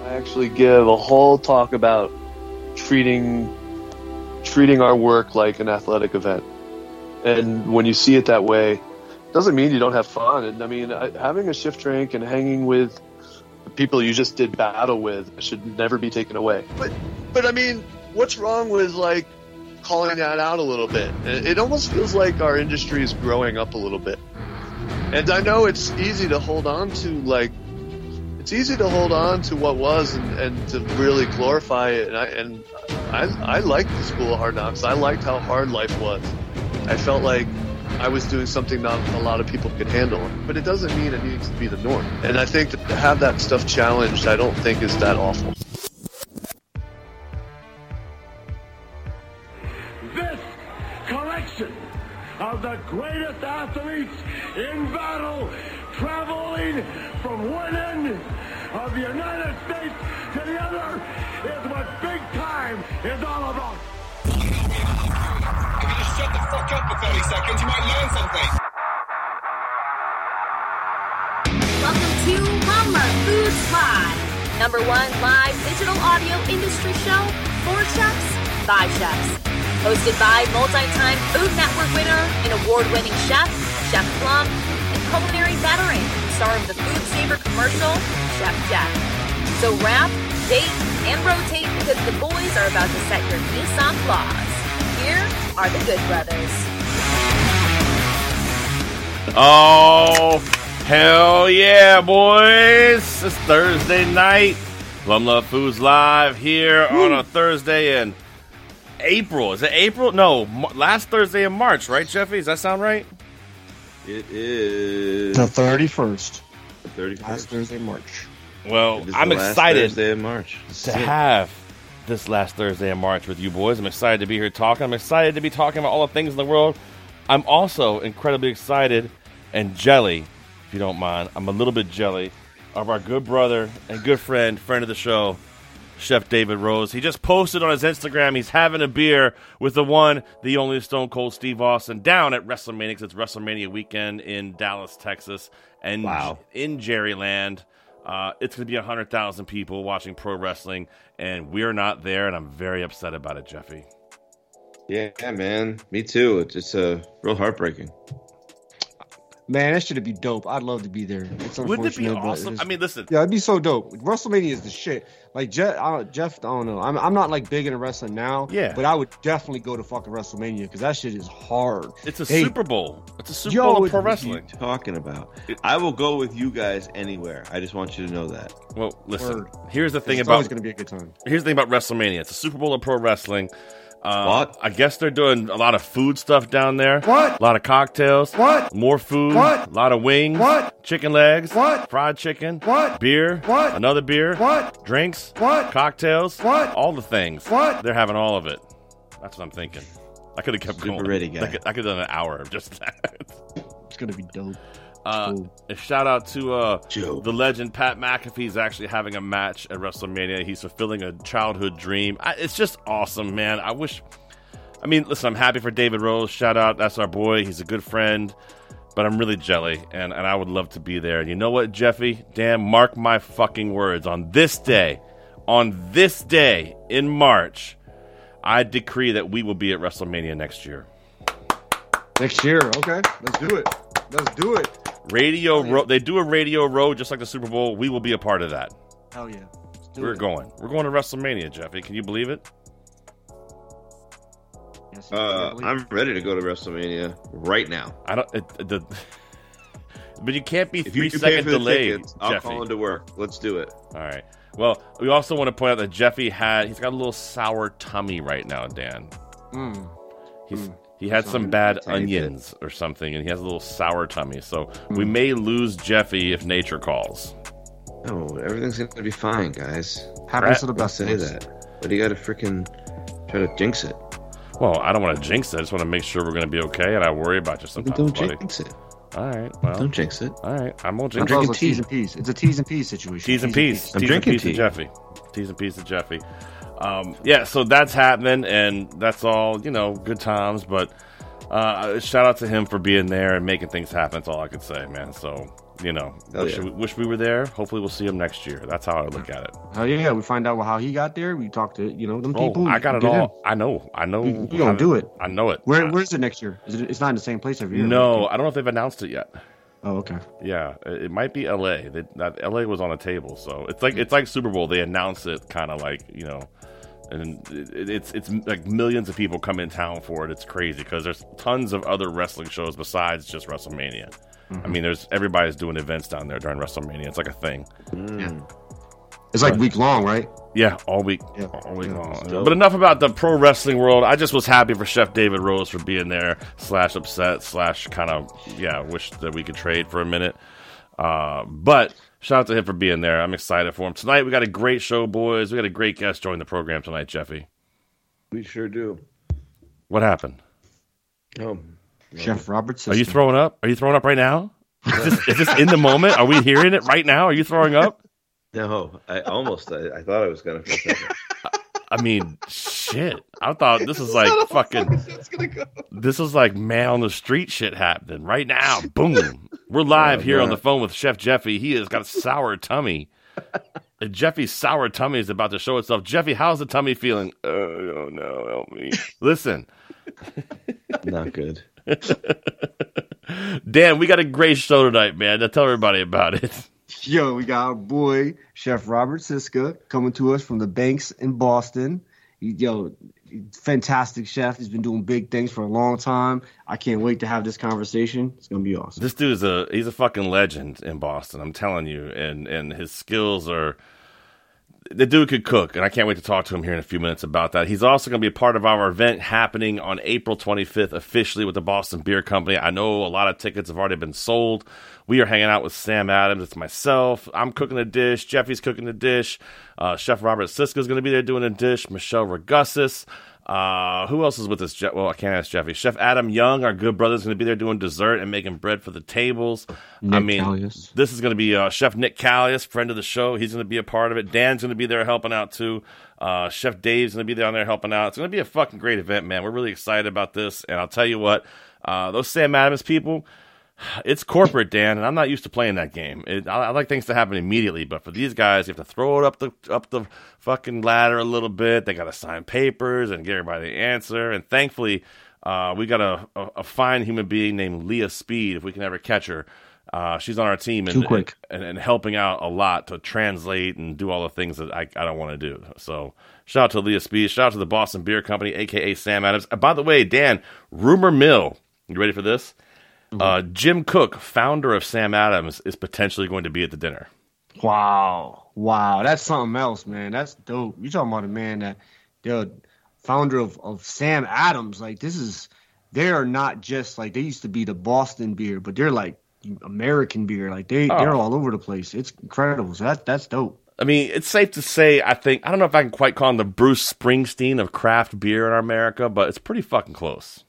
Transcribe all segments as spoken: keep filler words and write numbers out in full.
I actually give a whole talk about treating treating our work like an athletic event. And when you see it that way, it doesn't mean you don't have fun. And I mean, I, having a shift drink and hanging with the people you just did battle with should never be taken away. But, but I mean, what's wrong with like calling that out a little bit? It, it almost feels like our industry is growing up a little bit. And I know it's easy to hold on to like, it's easy to hold on to what was and, and to really glorify it. And I, and I, I liked the School of Hard Knocks. I liked how hard life was. I felt like I was doing something not a lot of people could handle. But it doesn't mean it needs to be the norm. And I think that to have that stuff challenged, I don't think is that awful. This collection of the greatest athletes in battle, traveling from one end of the United States to the other, is what big time is all about. If you just shut the fuck up for thirty seconds, you might learn something. Welcome to Mama Foods Live, number one live digital audio industry show for chefs by chefs. Hosted by multi-time Food Network winner and award-winning chef, Chef Plum, and culinary veteran, star of the Food Saver commercial, Chef Jeff. So wrap, date, and rotate because the boys are about to set your Nissan flaws. Here are the Good Brothers. Oh, hell yeah, boys. It's Thursday night. Plum Love Foods Live here Woo. on a Thursday in April. Is it April? No, last Thursday in March, right, Jeffy? Does that sound right? It is the thirty-first. The thirty-first. Last Thursday in March. Well, I'm excited Thursday in March. to have this last Thursday in March with you boys. I'm excited to be here talking. I'm excited to be talking about all the things in the world. I'm also incredibly excited and jelly, if you don't mind. I'm a little bit jelly of our good brother and good friend, friend of the show, Chef David Rose. He just posted on his Instagram he's having a beer with the one, the only Stone Cold Steve Austin down at WrestleMania, because it's WrestleMania weekend in Dallas, Texas, and wow. in Jerryland. Uh, it's going to be one hundred thousand people watching pro wrestling, and we're not there, and I'm very upset about it, Jeffy. Yeah, man. Me too. It's just uh, real heartbreaking. Man, that should be dope. I'd love to be there. It's Wouldn't it be unfortunate, but awesome? it's- I mean, listen. Yeah, it'd be so dope. WrestleMania is the shit. Like Jeff, I, Jeff, I don't know. I'm, I'm not like big into wrestling now. Yeah. But I would definitely go to fucking WrestleMania because that shit is hard. It's a Hey, Super Bowl. It's a Super Yo, Bowl of it- pro What are you wrestling. talking about? I will go with you guys anywhere. I just want you to know that. Well, listen. Word. Here's the thing It's about always going to be a good time. here's the thing about WrestleMania. It's a Super Bowl of pro wrestling. Uh, What? I guess they're doing a lot of food stuff down there. What? A lot of cocktails. What? More food. What? A lot of wings. What? Chicken legs. What? Fried chicken. What? Beer. What? Another beer. What? Drinks. What? Cocktails. What? All the things. What? They're having all of it. That's what I'm thinking. I could have kept Super going. ready guy. I could, I could have done an hour of just that. It's going to be dope. Uh, Cool. a shout out to uh, Joe. the legend Pat McAfee's actually having a match at WrestleMania. He's fulfilling a childhood dream. I, it's just awesome, man. I wish. I mean, listen, I'm happy for David Rose. Shout out, that's our boy. He's a good friend, but I'm really jelly, and, and I would love to be there. And you know what, Jeffy? Damn, mark my fucking words. On this day, on this day in March, I decree that we will be at WrestleMania next year. Next year. Okay. Let's do it. Let's do it. Radio Oh, yeah. Road. They do a Radio Road just like the Super Bowl. We will be a part of that. Hell yeah. Let's do We're it. going. We're going to WrestleMania, Jeffy. Can you believe it? Yes, Uh, yes, I'm ready to go to WrestleMania right now. I don't. It, the, but you can't be If three you pay second for the delay, tickets, I'll Jeffy. call into work. Let's do it. All right. Well, we also want to point out that Jeffy had. He's got a little sour tummy right now, Dan. Mm. He's Mm. he had some Something bad tiny bit. onions or something, and he has a little sour tummy. So Mm. we may lose Jeffy if nature calls. No, everything's gonna be fine, guys. Happens to the Don't best say of us. that. But you gotta freaking try to jinx it. Well, I don't want to jinx it. I just want to make sure we're going to be okay, and I worry about you But sometimes, don't buddy. jinx it. All right. Well, Don't jinx it. all right. I won't I'm jinx drinking it. drinking tea. T's and P's. It's a T's and P's situation. T's and P's. I'm T's drinking and P's to tea. Jeffy. T's and P's to Jeffy. Um, yeah, so that's happening, and that's all, you know, good times. But uh, shout out to him for being there and making things happen. That's all I could say, man. So you know, Hell wish, yeah. we, wish we were there. Hopefully, we'll see him next year. That's how I look at it. Hell yeah, we find out how he got there. We talk to you know them Oh, people. I got it get him. all. I know. I know. We, we how gonna to- do it. I know it. Where I- where's it next year? Is it? It's not in the same place every year. No, right? I don't know if they've announced it yet. Oh, okay. Yeah, it it might be L A. They, that L A was on the table, so it's like it's like Super Bowl. They announce it kind of like, you know, and it, it's it's like millions of people come in town for it. It's crazy because there's tons of other wrestling shows besides just WrestleMania. I mean, there's everybody's doing events down there during WrestleMania. It's like a thing. It's like week long, right? Yeah, all week, Yeah. all week Yeah, long. it's dope. But enough about the pro wrestling world. I just was happy for Chef David Rose for being there. Slash upset. Slash kind of yeah. Wish that we could trade for a minute. Uh, but shout out to him for being there. I'm excited for him tonight. We got a great show, boys. We got a great guest join the program tonight, Jeffy. We sure do. What happened? Oh, Chef Robert. Are you throwing up? Are you throwing up right now? Is this, is this in the moment? Are we hearing it right now? Are you throwing up? no, I almost. I, I thought I was gonna. For a second. I mean, shit. I thought this was like fucking. This is like man on the street shit happening right now. Boom. We're live Oh, here on man. the phone with Chef Jeffy. He has got a sour tummy. And Jeffy's sour tummy is about to show itself. Jeffy, how's the tummy feeling? Oh, oh no, help me. Listen, Not good. Dan, we got a great show tonight, man. Now tell everybody about it. Yo, we got our boy Chef Robert Siska coming to us from the Banks in Boston. He, yo, fantastic chef. He's been doing big things for a long time. I can't wait to have this conversation. It's gonna be awesome. This dude's a he's a fucking legend in Boston. I'm telling you, and and his skills are. The dude could cook, and I can't wait to talk to him here in a few minutes about that. He's also going to be a part of our event happening on April twenty-fifth, officially with the Boston Beer Company. I know a lot of tickets have already been sold. We are hanging out with Sam Adams. It's myself. I'm cooking a dish. Jeffy's cooking a dish. Uh, Chef Robert Siska is going to be there doing a dish. Michelle Regussis. Uh, who else is with us? Je- well, I can't ask Jeffy. Chef Adam Young, our good brother, is going to be there doing dessert and making bread for the tables. Nick I mean, Callius. this is going to be uh, Chef Nick Callius, friend of the show. He's going to be a part of it. Dan's going to be there helping out, too. Uh, Chef Dave's going to be down there helping out. It's going to be a fucking great event, man. We're really excited about this. And I'll tell you what, uh, those Sam Adams people, it's corporate, Dan, and I'm not used to playing that game. It, I, I like things to happen immediately, but for these guys, you have to throw it up the up the fucking ladder a little bit. They got to sign papers and get everybody to answer. And thankfully, uh, we got a, a, a fine human being named Leah Speed, if we can ever catch her. Uh, she's on our team and, Too quick. and, and helping out a lot to translate and do all the things that I, I don't want to do. So shout out to Leah Speed. Shout out to the Boston Beer Company, a k a. Sam Adams. And by the way, Dan, rumor mill. You ready for this? Uh, Jim Cook, founder of Sam Adams, is potentially going to be at the dinner. Wow. Wow. That's something else, man. That's dope. You're talking about a man that the founder of, of Sam Adams. Like, this is, they are not just like, they used to be the Boston beer, but they're like American beer. Like, they, Oh. they're all over the place. It's incredible. So that, that's dope. I mean, it's safe to say, I think, I don't know if I can quite call him the Bruce Springsteen of craft beer in America, but it's pretty fucking close.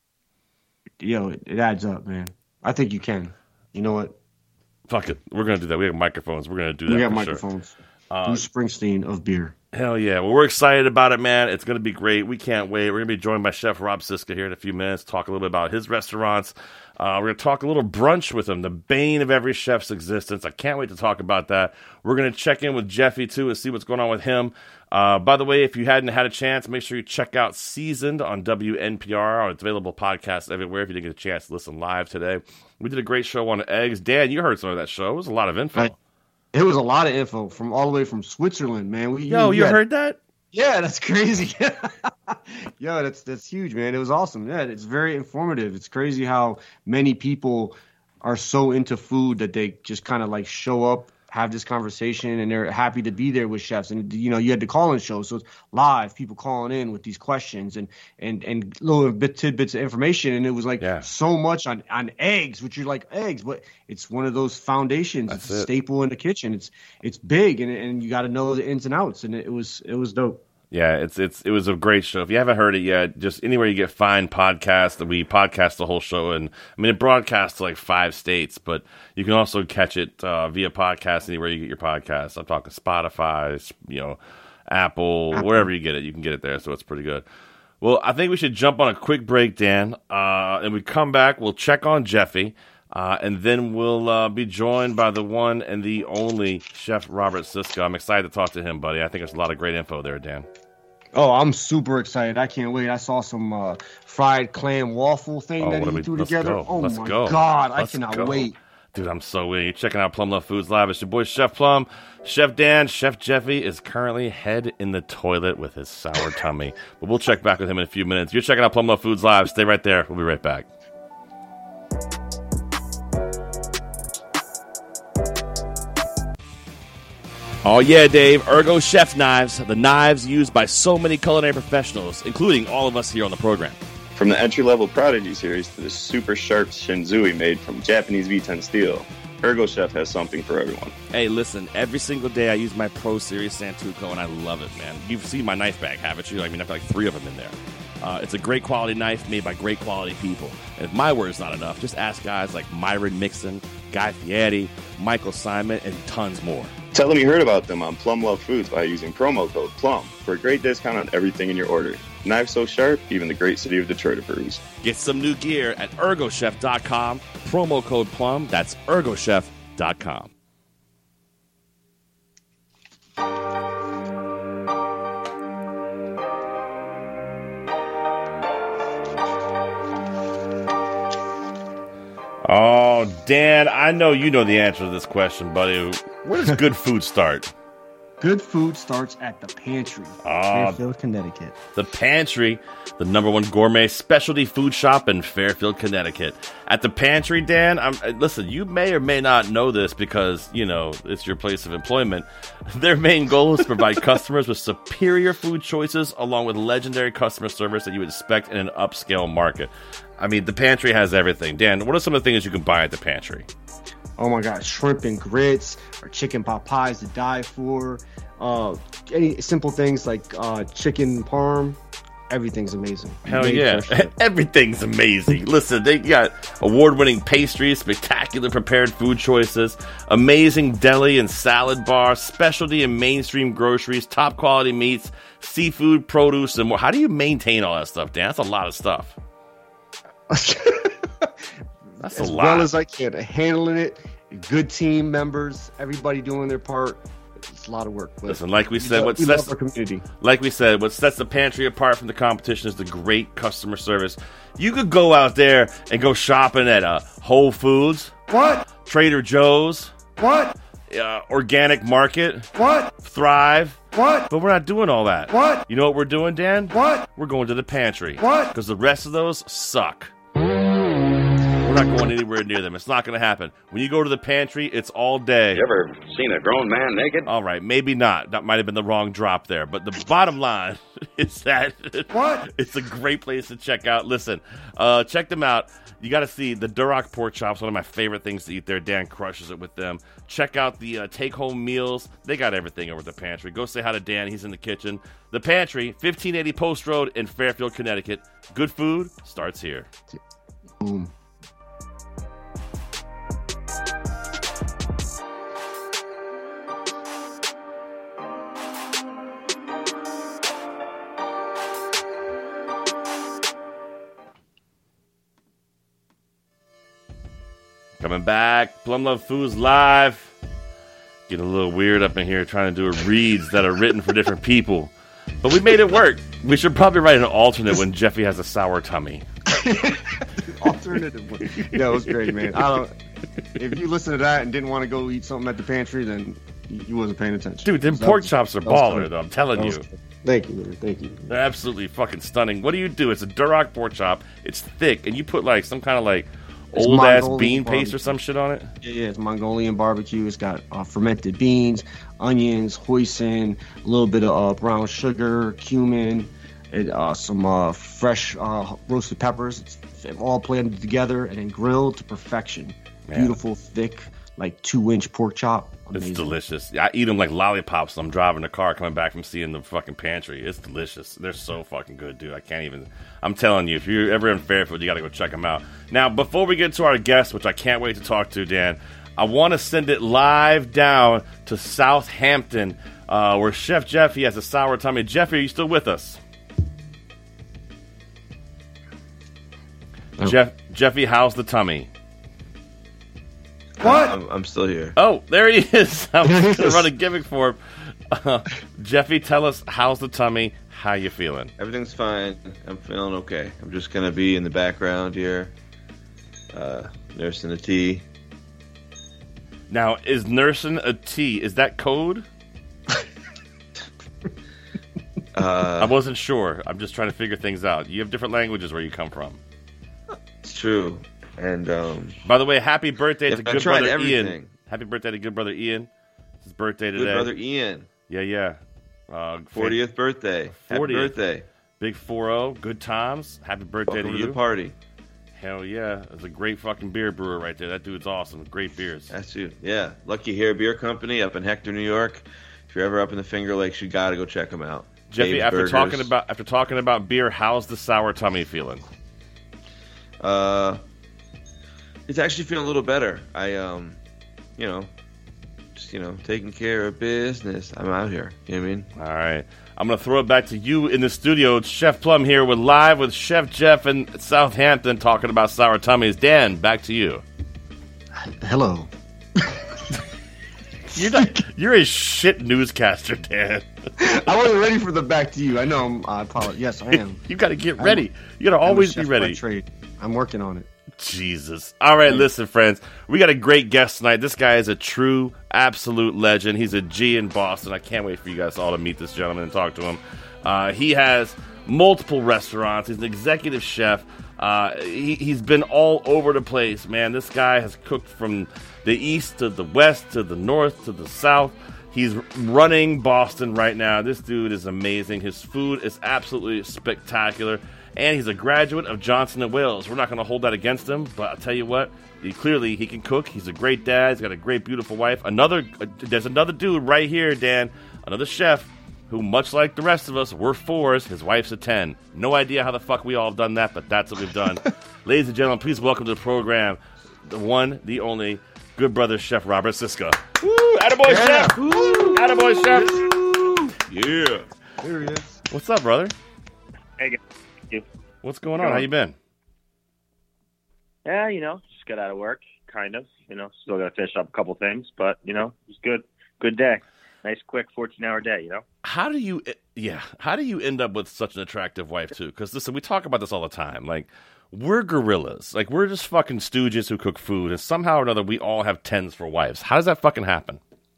Yo, it, it adds up, man. I think you can. You know what? Fuck it. We're going to do that. We have microphones. We're going to do that We got for microphones. Uh, Bruce Springsteen of beer. sure. Hell yeah. Well, we're excited about it, man. It's going to be great. We can't wait. We're going to be joined by Chef Rob Siska here in a few minutes, talk a little bit about his restaurants. Uh, we're going to talk a little brunch with him, the bane of every chef's existence. I can't wait to talk about that. We're going to check in with Jeffy, too, and see what's going on with him. Uh, by the way, if you hadn't had a chance, make sure you check out Seasoned on W N P R. It's available podcasts everywhere if you didn't get a chance to listen live today. We did a great show on eggs. Dan, you heard some of that show. It was a lot of info. Right. It was a lot of info from all the way from Switzerland, man. We, Yo, we you had- heard that? Yeah, that's crazy. Yo, that's that's huge, man. It was awesome. Yeah, it's very informative. It's crazy how many people are so into food that they just kind of like show up, have this conversation, and they're happy to be there with chefs. And you know, you had the call-in show, so it's live, people calling in with these questions and and and little bit tidbits of information. And it was like Yeah. so much on on eggs, which you're like eggs, but it's one of those foundations. That's it's a it. staple in the kitchen. It's it's big, and and you got to know the ins and outs. And it was it was dope. Yeah, it's it's it was a great show. If you haven't heard it yet, just anywhere you get fine podcasts, we podcast the whole show, and I mean it broadcasts to like five states, but you can also catch it uh, via podcast anywhere you get your podcasts. I'm talking Spotify, you know, Apple, Apple. wherever you get it, you can get it there. So it's pretty good. Well, I think we should jump on a quick break, Dan, uh, and we come back. We'll check on Jeffy. Uh, and then we'll uh, be joined by the one and the only Chef Robert Sisko. I'm excited to talk to him, buddy. I think there's a lot of great info there, Dan. Oh, I'm super excited. I can't wait. I saw some uh, fried clam waffle thing Oh, that what he do we- threw let's together. go. Oh, Let's my go. God. Let's I cannot go. wait. Dude, I'm so winning. You're checking out Plum Love Foods Live. It's your boy, Chef Plum. Chef Dan, Chef Jeffy is currently head in the toilet with his sour tummy. But we'll check back with him in a few minutes. You're checking out Plum Love Foods Live. Stay right there. We'll be right back. Oh yeah, Dave. Ergo Chef Knives, the knives used by so many culinary professionals, including all of us here on the program. From the entry-level Prodigy series to the super sharp Shinzui made from Japanese V ten steel, Ergo Chef has something for everyone. Hey, listen, every single day I use my Pro Series Santoku, and I love it, man. You've seen my knife bag, haven't you? I mean, I've got like three of them in there. Uh, it's a great quality knife made by great quality people. And if my word is not enough, just ask guys like Myron Mixon, Guy Fieri, Michael Simon, and tons more. Tell them you heard about them on Plum Love Foods by using promo code PLUM for a great discount on everything in your order. Knives so sharp, even the great city of Detroit approves. Get some new gear at ergo chef dot com. Promo code PLUM. That's ergo chef dot com. Oh, Dan, I know you know the answer to this question, buddy. Where does good food start? Good food starts at the Pantry, Ah. Fairfield, Connecticut. The Pantry, the number one gourmet specialty food shop in Fairfield, Connecticut. At the Pantry, Dan, I'm, uh, listen, you may or may not know this because, you know, it's your place of employment. Their main goal is to provide customers with superior food choices along with legendary customer service that you would expect in an upscale market. I mean, the Pantry has everything. Dan, what are some of the things you can buy at the Pantry? Oh my God, shrimp and grits or chicken pot pies to die for. Uh, any simple things like uh, chicken parm. Everything's amazing. Hell Made yeah. fresh. Everything's amazing. Listen, they got award-winning pastries, spectacular prepared food choices, amazing deli and salad bar, specialty and mainstream groceries, top quality meats, seafood, produce, and more. How do you maintain all that stuff, Dan? That's a lot of stuff. That's a as lot. well as I can, handling it. Good team members, everybody doing their part. It's a lot of work. But Listen, like we said, love- what we sets love our community. Like we said, what sets the Pantry apart from the competition is the great customer service. You could go out there and go shopping at uh, Whole Foods, What? Trader Joe's, What? uh, Organic Market, What? Thrive, What? but we're not doing all that. What? You know what we're doing, Dan? What? We're going to the Pantry. What? Because the rest of those suck. We're not going anywhere near them. It's not going to happen. When you go to the Pantry, it's all day. You ever seen a grown man naked? All right, maybe not. That might have been the wrong drop there. But the bottom line is that What? it's a great place to check out. Listen, uh, check them out. You got to see the Duroc Pork Chops, one of my favorite things to eat there. Dan crushes it with them. Check out the uh, take-home meals. They got everything over at the Pantry. Go say hi to Dan. He's in the kitchen. The Pantry, fifteen eighty Post Road in Fairfield, Connecticut. Good food starts here. Boom. Coming back, Plum Love Foods Live. Getting a little weird up in here trying to do reads that are written for different people. But we made it work. We should probably write an alternate when Jeffy has a sour tummy. Alternative one. Yeah, it was great, man. I don't. If you listen to that and didn't want to go eat something at the Pantry, then you wasn't paying attention. Dude, them That pork was- chops are that was baller, funny. though. I'm telling That you. was- Thank you, man. Thank you. They're absolutely fucking stunning. What do you do? It's a Duroc pork chop. It's thick, and you put like some kind of like It's old ass Mongolian bean paste barbecue. or some shit on it. Yeah, yeah, it's Mongolian barbecue. It's got uh, fermented beans, onions, hoisin, a little bit of uh, brown sugar, cumin, and uh, some uh, fresh uh, roasted peppers. It's all blended together and then grilled to perfection. Man. Beautiful, thick, like two-inch pork chop. It's Amazing. delicious. I eat them like lollipops when I'm driving the car coming back from seeing the fucking Pantry. It's delicious. They're so fucking good, dude. I can't even... I'm telling you, if you're ever in Fairfield, you got to go check them out. Now, before we get to our guest, which I can't wait to talk to, Dan, I want to send it live down to Southampton, uh, where Chef Jeffy has a sour tummy. Jeffy, are you still with us? Oh. Jeff, Jeffy, how's the tummy? What? I'm, I'm still here. Oh, there he is. I'm There he going to is. run a gimmick for him. Uh, Jeffy, tell us, how's the tummy? How you feeling? Everything's fine. I'm feeling okay. I'm just gonna be in the background here, uh, nursing the tea. Now, is nursing a tea, is that code? Uh, I wasn't sure. I'm just trying to figure things out. You have different languages where you come from. it's true. And um, By the way, happy birthday Yeah, to I good tried brother everything. Ian. Happy birthday to good brother Ian. It's his birthday today. good brother Ian, Yeah, yeah. Uh, fortieth birthday. Happy fortieth. birthday. Big four oh. Good times. Happy birthday Welcome to to you. the party. Hell yeah. That's a great fucking beer brewer right there. That dude's awesome. Great beers. That's you. Yeah, Lucky Hair Beer Company up in Hector, New York. If you're ever up in the Finger Lakes, you got to go check them out. Jeffy, Dave's after Burgers. talking about after talking about beer, how's the sour tummy feeling? Uh, it's actually feeling a little better. I um, you know, just you know, taking care of business. I'm out here. You know what I mean? All right. I'm going to throw it back to you in the studio. It's Chef Plum here. We're live with Chef Jeff in Southampton talking about sour tummies. Dan, back to you. Hello. You're not, you're a shit newscaster, Dan. I wasn't ready for the back to you. I know. I'm, I apologize. Yes, I am. You got to get ready. You got to I'm a always chef be by ready. trade. I'm working on it. Jesus. All right, listen, friends. We got a great guest tonight. This guy is a true, absolute legend. He's a G in Boston. I can't wait for you guys all to meet this gentleman and talk to him. Uh, he has multiple restaurants. He's an executive chef. Uh, he, he's been all over the place, man. This guy has cooked from the east to the west to the north to the south. He's running Boston right now. This dude is amazing. His food is absolutely spectacular. And he's a graduate of Johnson and Wales. We're not going to hold that against him, but I'll tell you what, he, clearly he can cook. He's a great dad. He's got a great, beautiful wife. Another, uh, there's another dude right here, Dan, another chef who, much like the rest of us, we're fours. His wife's a ten. No idea how the fuck we all have done that, but that's what we've done. Ladies and gentlemen, please welcome to the program the one, the only, good brother Chef Robert Siska. Woo! Attaboy, Yeah. Chef! Woo! Attaboy, Chef! Yeah. Here he is. What's up, brother? Hey, guys. You. What's going on? How you been? Yeah, you know, just got out of work, kind of. You know, still got to finish up a couple things, but you know, it's good. Good day. Nice, quick, fourteen-hour day. You know. How do you, yeah, how do you end up with such an attractive wife, too? Because, listen, we talk about this all the time. Like, we're gorillas. Like, we're just fucking stooges who cook food, and somehow or another, we all have tens for wives. How does that fucking happen?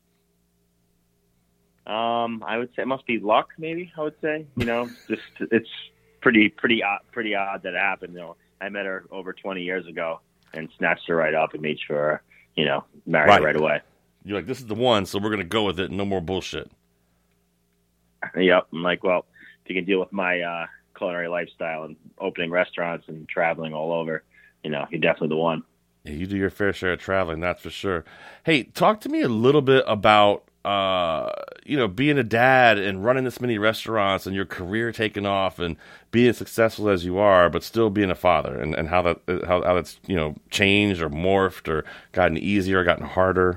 Um, I would say it must be luck, maybe. I would say, you know, just it's pretty, pretty odd, pretty odd that it happened. You know, I met her over twenty years ago and snatched her right up and made sure, you know, married Right. her right away. You're like, this is the one, so we're going to go with it. No more bullshit. Yep. I'm like, well, if you can deal with my uh, culinary lifestyle and opening restaurants and traveling all over, you know, you're definitely the one. Yeah, you do your fair share of traveling, that's for sure. Hey, talk to me a little bit about, uh, you know, being a dad and running this many restaurants and your career taking off and being as successful as you are, but still being a father, and, and how that how, how that's, you know, changed or morphed or gotten easier or gotten harder.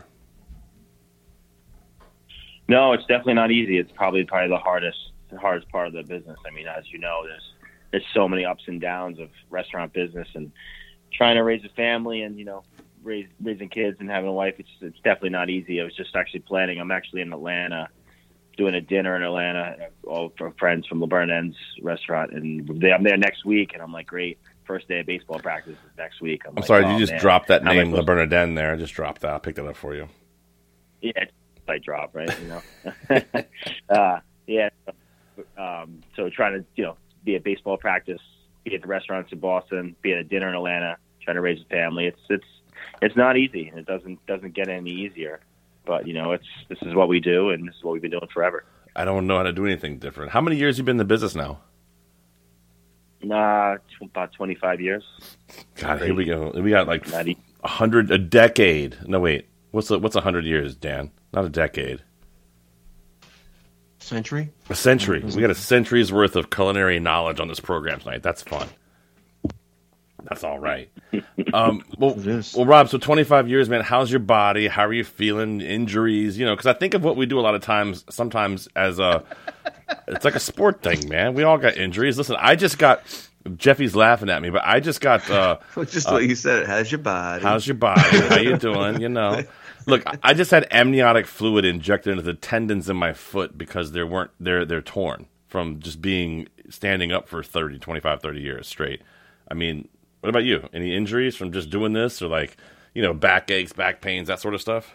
No, it's definitely not easy. It's probably probably the hardest the hardest part of the business. I mean, as you know, there's there's so many ups and downs of restaurant business and trying to raise a family and, you know, raise, raising kids and having a wife. It's it's definitely not easy. I was just actually planning. I'm actually in Atlanta doing a dinner in Atlanta, all for friends from LeBaron Ends restaurant, and they, I'm there next week. And I'm like, great, first day of baseball practice is next week. I'm, I'm like, sorry, oh, you just man. dropped that How am I name, supposed- Le Bernardin, there. I just dropped that. I'll pick that up for you. Yeah, it's a drop, right? You know, uh, yeah. Um, so trying to, you know, be at baseball practice, be at the restaurants in Boston, be at a dinner in Atlanta, trying to raise a family. It's it's it's not easy, and it doesn't doesn't get any easier. But you know, it's this is what we do, and this is what we've been doing forever. I don't know how to do anything different. How many years you been in the business now? Nah, t- about twenty-five years. God, here we go. We got like Not e- a hundred, a decade. No, wait. What's a, what's a hundred years, Dan? Not a decade. Century? A century. We got a century's worth of culinary knowledge on this program tonight. That's fun. That's all right. Um, well, It is. well, Rob, so twenty-five years, man, how's your body? How are you feeling? Injuries? You know, because I think of what we do a lot of times, sometimes as a, it's like a sport thing, man. We all got injuries. Listen, I just got, Jeffy's laughing at me, but I just got. Uh, just uh, what you said. How's your body? How's your body? How you doing? You know, look, I just had amniotic fluid injected into the tendons in my foot because they weren't they're they're torn from just being standing up for thirty, twenty-five, thirty years straight. I mean, what about you? Any injuries from just doing this, or like, you know, back aches, back pains, that sort of stuff?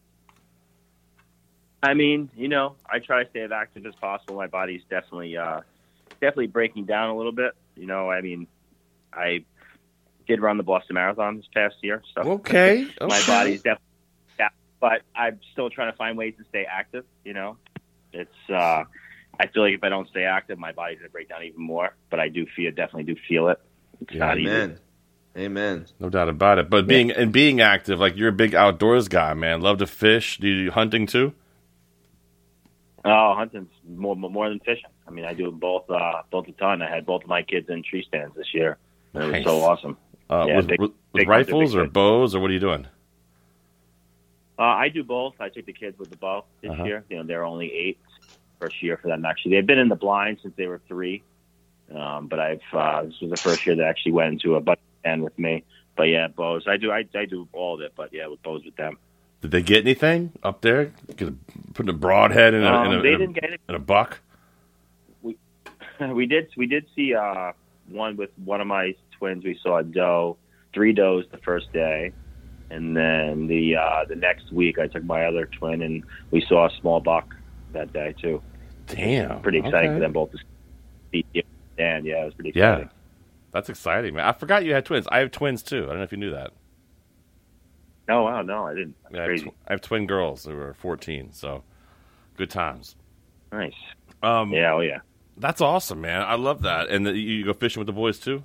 I mean, you know, I try to stay as active as possible. My body's definitely, uh, definitely breaking down a little bit. You know, I mean, I did run the Boston Marathon this past year. So okay. okay. My body's definitely, yeah, but I'm still trying to find ways to stay active. You know, it's, uh, I feel like if I don't stay active, my body's going to break down even more, but I do feel, definitely do feel it. It's yeah, not amen. easy. Amen. No doubt about it. But being, and being active, like you're a big outdoors guy, man. Love to fish. Do you do hunting too? Oh, hunting's more more than fishing. I mean, I do both uh, both a ton. I had both of my kids in tree stands this year. It was nice. so awesome. Uh, yeah, with big, with big rifles hunter, or bows, or what are you doing? Uh, I do both. I take the kids with the bow this Uh-huh. year. You know, they're only eight. First year for them, actually. They've been in the blind since they were three. Um, but I've uh, this was the first year they actually went into a butt stand with me. But yeah, bows. I do. I, I do all of it. But yeah, with bows with them. Did they get anything up there? Get a, putting a broadhead in a, Um, in a, they in a, didn't get it. in a buck? We we did we did see uh, one with one of my twins. We saw a doe, three does the first day, and then the uh, the next week I took my other twin and we saw a small buck that day too. Damn, Pretty exciting okay. for them both to see. And yeah, it was pretty Yeah, exciting. that's exciting, man. I forgot you had twins. I have twins too. I don't know if you knew that. Oh wow, no, I didn't. That's Yeah, I, have crazy. tw- I have twin girls who are fourteen, so good times. Nice. Um, Yeah, oh yeah. That's awesome, man. I love that. And the, you go fishing with the boys too?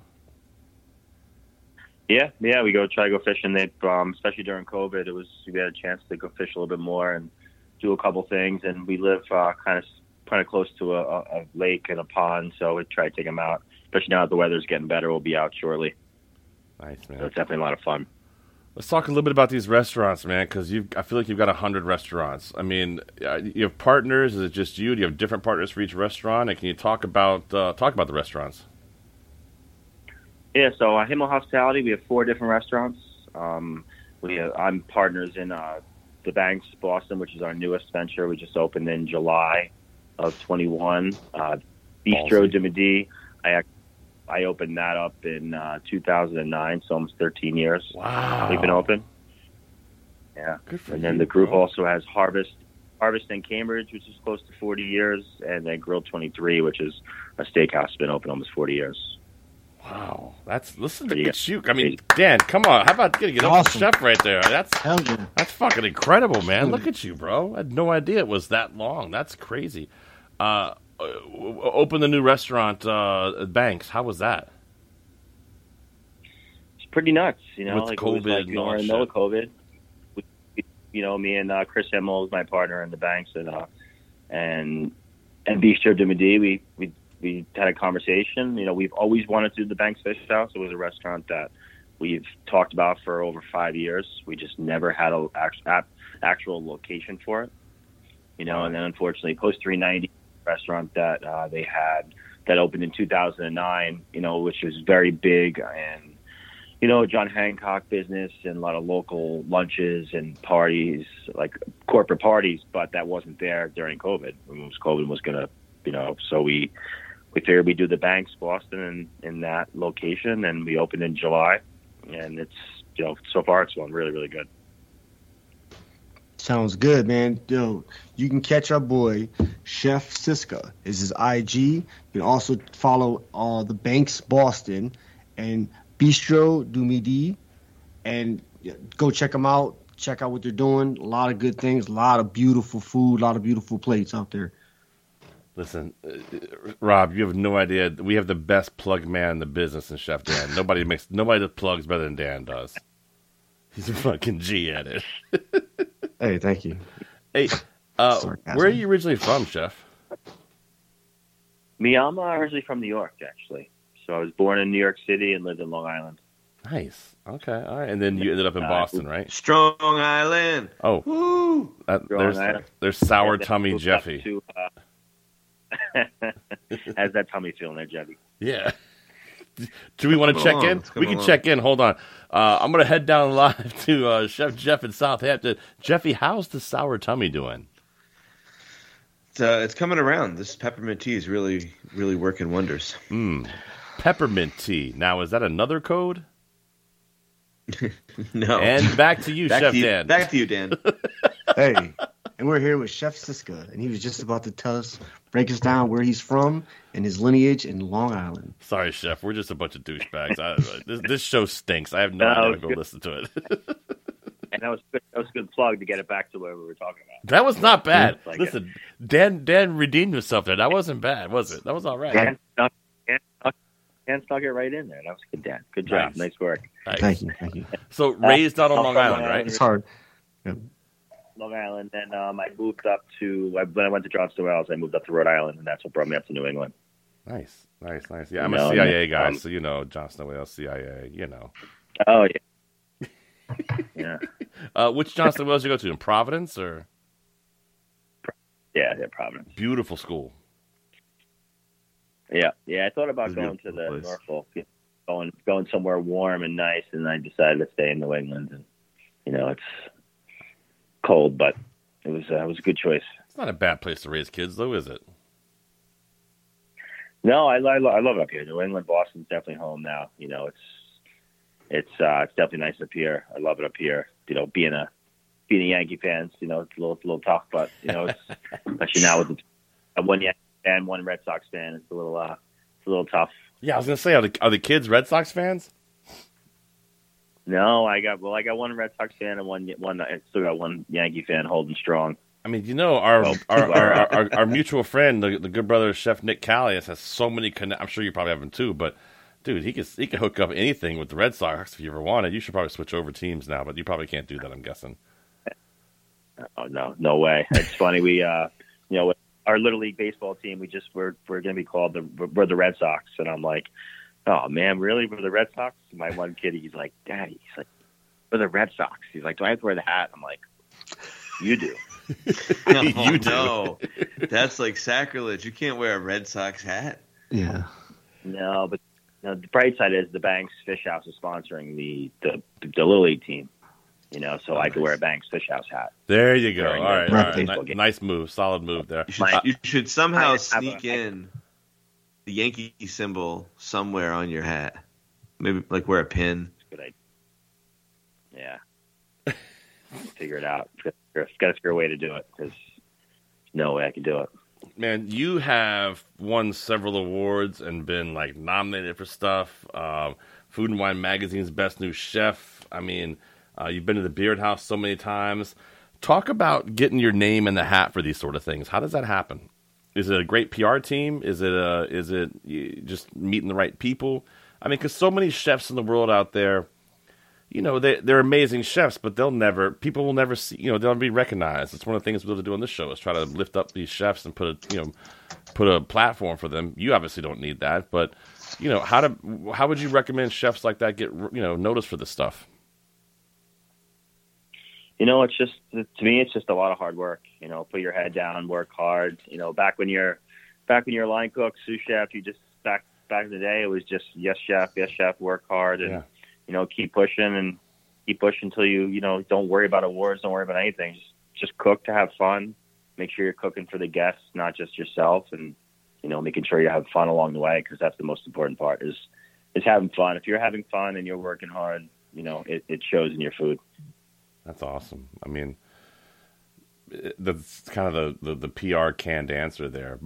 Yeah, yeah, we go try to go fishing. They, um, especially during COVID, it was we had a chance to go fish a little bit more and do a couple things. And we live uh, kind of kind of close to a, a, a lake and a pond, so we try to take them out. Especially now that the weather's getting better, we'll be out shortly. Nice, man. So it's definitely a lot of fun. Let's talk a little bit about these restaurants, man, because you I feel like you've got a hundred restaurants. I mean, uh, you have partners. Is it just you? Do you have different partners for each restaurant? And can you talk about uh, talk about the restaurants? Yeah, so uh, Himmel Hospitality, we have four different restaurants. Um, we have, I'm partners in uh, the Banks Boston, which is our newest venture. We just opened in July of twenty-one. Uh, Bistro Ballsy. de Midi, I ac- I opened that up in uh, two thousand nine, so almost thirteen years. Wow. We've been open. Yeah. Good for And then you, the group bro. also has Harvest Harvest in Cambridge, which is close to forty years, and then Grill twenty-three, which is a steakhouse that's been open almost forty years. Wow, that's listen Pretty to good. you. I mean, Dan, come on. How about getting get off the Awesome. chef right there? That's Hell yeah. that's fucking incredible, man. Look at you, bro. I had no idea it was that long. That's crazy. Uh, uh, open the new restaurant, uh, at Banks. How was that? It's pretty nuts, you know. With like it was COVID like, and you know, all we're that in the middle of shit. COVID. We, we- you know, me and uh, Chris Himmel is my partner in the Banks, and uh, and and Bistro de Midi. We we we had a conversation. You know, we've always wanted to do the Banks Fish House. It was a restaurant that we've talked about for over five years. We just never had a act- ap- actual location for it. You know, and then unfortunately, Post three ninety restaurant that uh, they had that opened in two thousand nine. You know, which was very big and. You know, John Hancock business and a lot of local lunches and parties, like corporate parties, but that wasn't there during COVID. When it was COVID was going to, you know, so we we figured we'd do the Banks Boston in, in that location, and we opened in July, and it's, you know, so far it's going really, really good. Sounds good, man. Yo, you can catch our boy, Chef Siska, is his I G. You can also follow uh, the Banks Boston and Bistro du Midi, and go check them out. Check out what they're doing. A lot of good things, a lot of beautiful food, a lot of beautiful plates out there. Listen, uh, Rob, you have no idea. We have the best plug man in the business in Chef Dan. Nobody makes nobody that plugs better than Dan does. He's a fucking G at it. Hey, thank you. Hey, uh, Sarcasm. where are you originally from, Chef? Me, I'm uh, originally from New York, actually. So I was born in New York City and lived in Long Island. Nice. Okay. All right. And then you ended up in Uh, Boston, right? Strong Island. Oh, Woo! that, Strong there's Island. there's sour And then tummy moved up Jeffy. To, uh, how's that tummy feeling there, Jeffy? Yeah. Do we want to check along. in? It's coming We can along. check in. Hold on. Uh, I'm going to head down live to uh, Chef Jeff in Southampton. Jeffy, how's the sour tummy doing? It's, uh, it's coming around. This peppermint tea is really, really working wonders. Mm. Peppermint tea. Now, is that another code? No. And back to you, back Chef to you, Dan. Back to you, Dan. Hey, and we're here with Chef Siska, and he was just about to tell us, break us down where he's from and his lineage in Long Island. Sorry, Chef. We're just a bunch of douchebags. I, this, this show stinks. I have no, No, idea it's to go good. listen to it. And that was good. That was a good plug to get it back to where we were talking about. That was not bad. Like Listen, Dan Dan redeemed himself there. That wasn't bad, was it? That was all right. Dan snuck, Dan, snuck, Dan snuck it right in there. That was good, Dan. Good job. Nice. Nice work. Nice. Thank you, thank you. So raised out on Uh, Long from, Island, uh, right? It's hard. Yeah. Long Island. Then um, I moved up to when I went to Johnston Wells. I moved up to Rhode Island, and that's what brought me up to New England. Nice, nice, nice. Yeah, I'm No, a C I A no, guy, um, so you know, Johnston Wales, C I A, you know. Oh yeah, yeah, Uh, which Johnston Wales you go to, in Providence or? yeah. Yeah, Providence. Beautiful school. Yeah, yeah. I thought about It's a going to the beautiful place. Norfolk, going going somewhere warm and nice, and I decided to stay in New England. And you know, it's cold, but it was uh, it was a good choice. It's not a bad place to raise kids, though, is it? No, I, I, lo- I love it up here. New England, Boston's definitely home now. You know, it's it's uh, it's definitely nice up here. I love it up here. You know, being a being a Yankee fan, you know, it's a little it's a little tough, but you know, it's especially now with the, uh, one Yankee fan, one Red Sox fan, it's a little uh, it's a little tough. Yeah, I was gonna say, are the are the kids Red Sox fans? No, I got well, I got one Red Sox fan and one one. I still got one Yankee fan holding strong. I mean, you know, our Oh. our, our, our, our our mutual friend, the, the good brother Chef Nick Callias, has so many. Conne- I'm sure you probably have him too, but dude, he could he could hook up anything with the Red Sox if you ever wanted. You should probably switch over teams now, but you probably can't do that, I'm guessing. Oh no, no way! It's funny. We, uh, you know, our little league baseball team. We just we're we're going to be called the we're the Red Sox, and I'm like, oh man, really? We're the Red Sox? My one kid, he's like, Daddy, he's like, we're the Red Sox. He's like, do I have to wear the hat? I'm like, you do. No, You do. no. That's like sacrilege. You can't wear a Red Sox hat. Yeah. No, but you know, the bright side is the Banks Fish House is sponsoring the the, the little league team. You know, so I could wear a Banks Fish House hat. There you go. During All right, the all right. baseball Ni- game. nice move, solid move there. You should, My- you should somehow I have a- sneak in the Yankee symbol somewhere on your hat. Maybe like wear a pin. Good idea. Yeah. Figure it out. Got to figure a way to do it because no way I can do it. Man, you have won several awards and been like nominated for stuff. Um, Food and Wine Magazine's Best New Chef. I mean, uh, you've been to the Beard House so many times. Talk about getting your name in the hat for these sort of things. How does that happen? Is it a great P R team? Is it a, is it you just meeting the right people? I mean, because so many chefs in the world out there, you know, they, they're amazing chefs, but they'll never, people will never see, you know, they'll never be recognized. It's one of the things we'll do on this show is try to lift up these chefs and put a, you know, put a platform for them. You obviously don't need that, but, you know, how to, how would you recommend chefs like that get, you know, noticed for this stuff? You know, it's just, to me, it's just a lot of hard work. You know, put your head down, work hard. You know, back when you're, back when you're a line cook, sous chef, you just, back, back in the day, it was just, yes, chef, yes, chef, work hard. And, Yeah. you know, keep pushing and keep pushing until you, you know, don't worry about awards, don't worry about anything. Just, just cook to have fun. Make sure you're cooking for the guests, not just yourself, and, you know, making sure you have fun along the way, because that's the most important part is, is having fun. If you're having fun and you're working hard, you know, it, it shows in your food. That's awesome. I mean, it- that's kind of the, the, the P R canned answer there.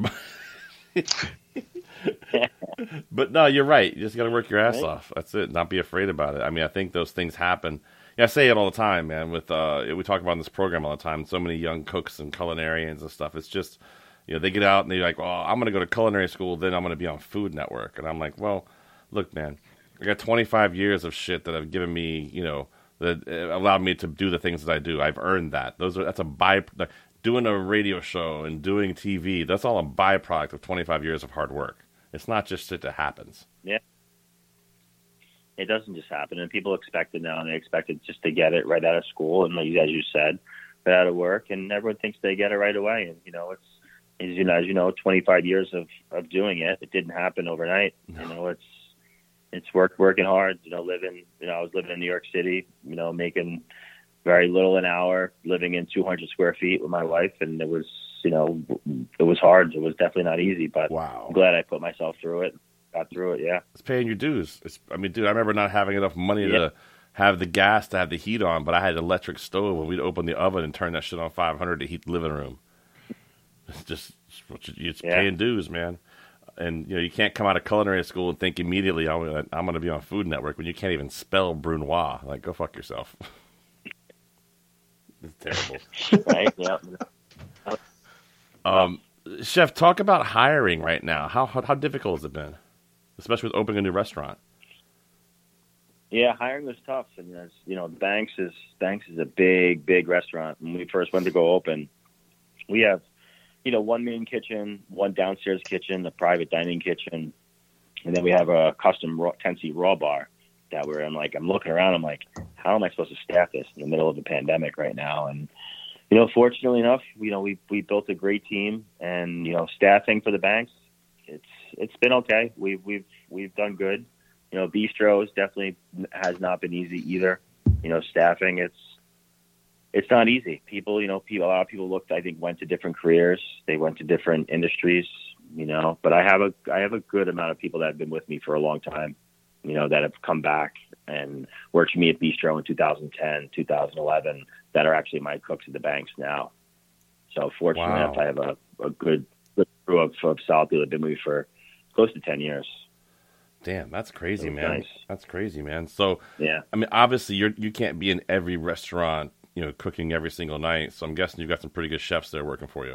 But no, you're right. You just got to work your ass Right. off. That's it. Not be afraid about it. I mean, I think those things happen. Yeah, I say it all the time, man. With uh, we talk about in this program all the time. So many young cooks and culinarians and stuff. It's just, you know, they get out and they're like, "Well, I'm going to go to culinary school, then I'm going to be on Food Network." And I'm like, "Well, look, man, I got twenty-five years of shit that have given me, you know, that uh, allowed me to do the things that I do. I've earned that. Those are that's a by like, doing a radio show and doing T V. That's all a byproduct of twenty-five years of hard work. It's not just shit that happens." Yeah. It doesn't just happen, and people expect it now, and they expect it just to get it right out of school, and like, as you said, right out of work, and everyone thinks they get it right away. And you know, it's as you know, as you know, twenty-five years of, of doing it. It didn't happen overnight. No. You know, it's it's work working hard. You know, living. You know, I was living in New York City. You know, making very little an hour, living in two hundred square feet with my wife, and it was, you know, it was hard. It was definitely not easy, but wow. I'm glad I put myself through it. Got through it. Yeah, it's paying your dues. It's, I mean, dude, I remember not having enough money yeah. to have the gas to have the heat on, but I had an electric stove, and we'd open the oven and turn that shit on five hundred to heat the living room. It's just it's yeah. paying dues, man. And you know, you can't come out of culinary school and think immediately I'm gonna, I'm going to be on Food Network when you can't even spell Brunoise. Like, go fuck yourself. It's terrible. Right? Yeah. Um, Chef, talk about hiring right now. How, how how difficult has it been, especially with opening a new restaurant? Yeah, hiring was tough, and as you know, Banks is Banks is a big, big restaurant. When we first went to go open, we have, you know, one main kitchen, one downstairs kitchen, a private dining kitchen, and then we have a custom raw, ten-seat raw bar that we're in. Like, I'm looking around, I'm like, how am I supposed to staff this in the middle of a pandemic right now? And you know, fortunately enough, you know, we we built a great team, and you know, staffing for the Banks, it's it's been okay. We've we've we've done good. You know, bistros definitely has not been easy either. You know, staffing, it's it's not easy. People, you know, people, a lot of people looked, I think, went to different careers. They went to different industries, you know, but I have a I have a good amount of people that have been with me for a long time, you know, that have come back and worked for me at Bistro in two thousand ten, two thousand eleven, that are actually my cooks at the Banks now. So fortunately Wow. enough, I have a, a good, good crew of, of solid people that have been with me for close to ten years. Damn, that's crazy, That's man. nice. That's crazy, man. So, Yeah. I mean, obviously, you're you can't be in every restaurant, you know, cooking every single night. So I'm guessing you've got some pretty good chefs there working for you.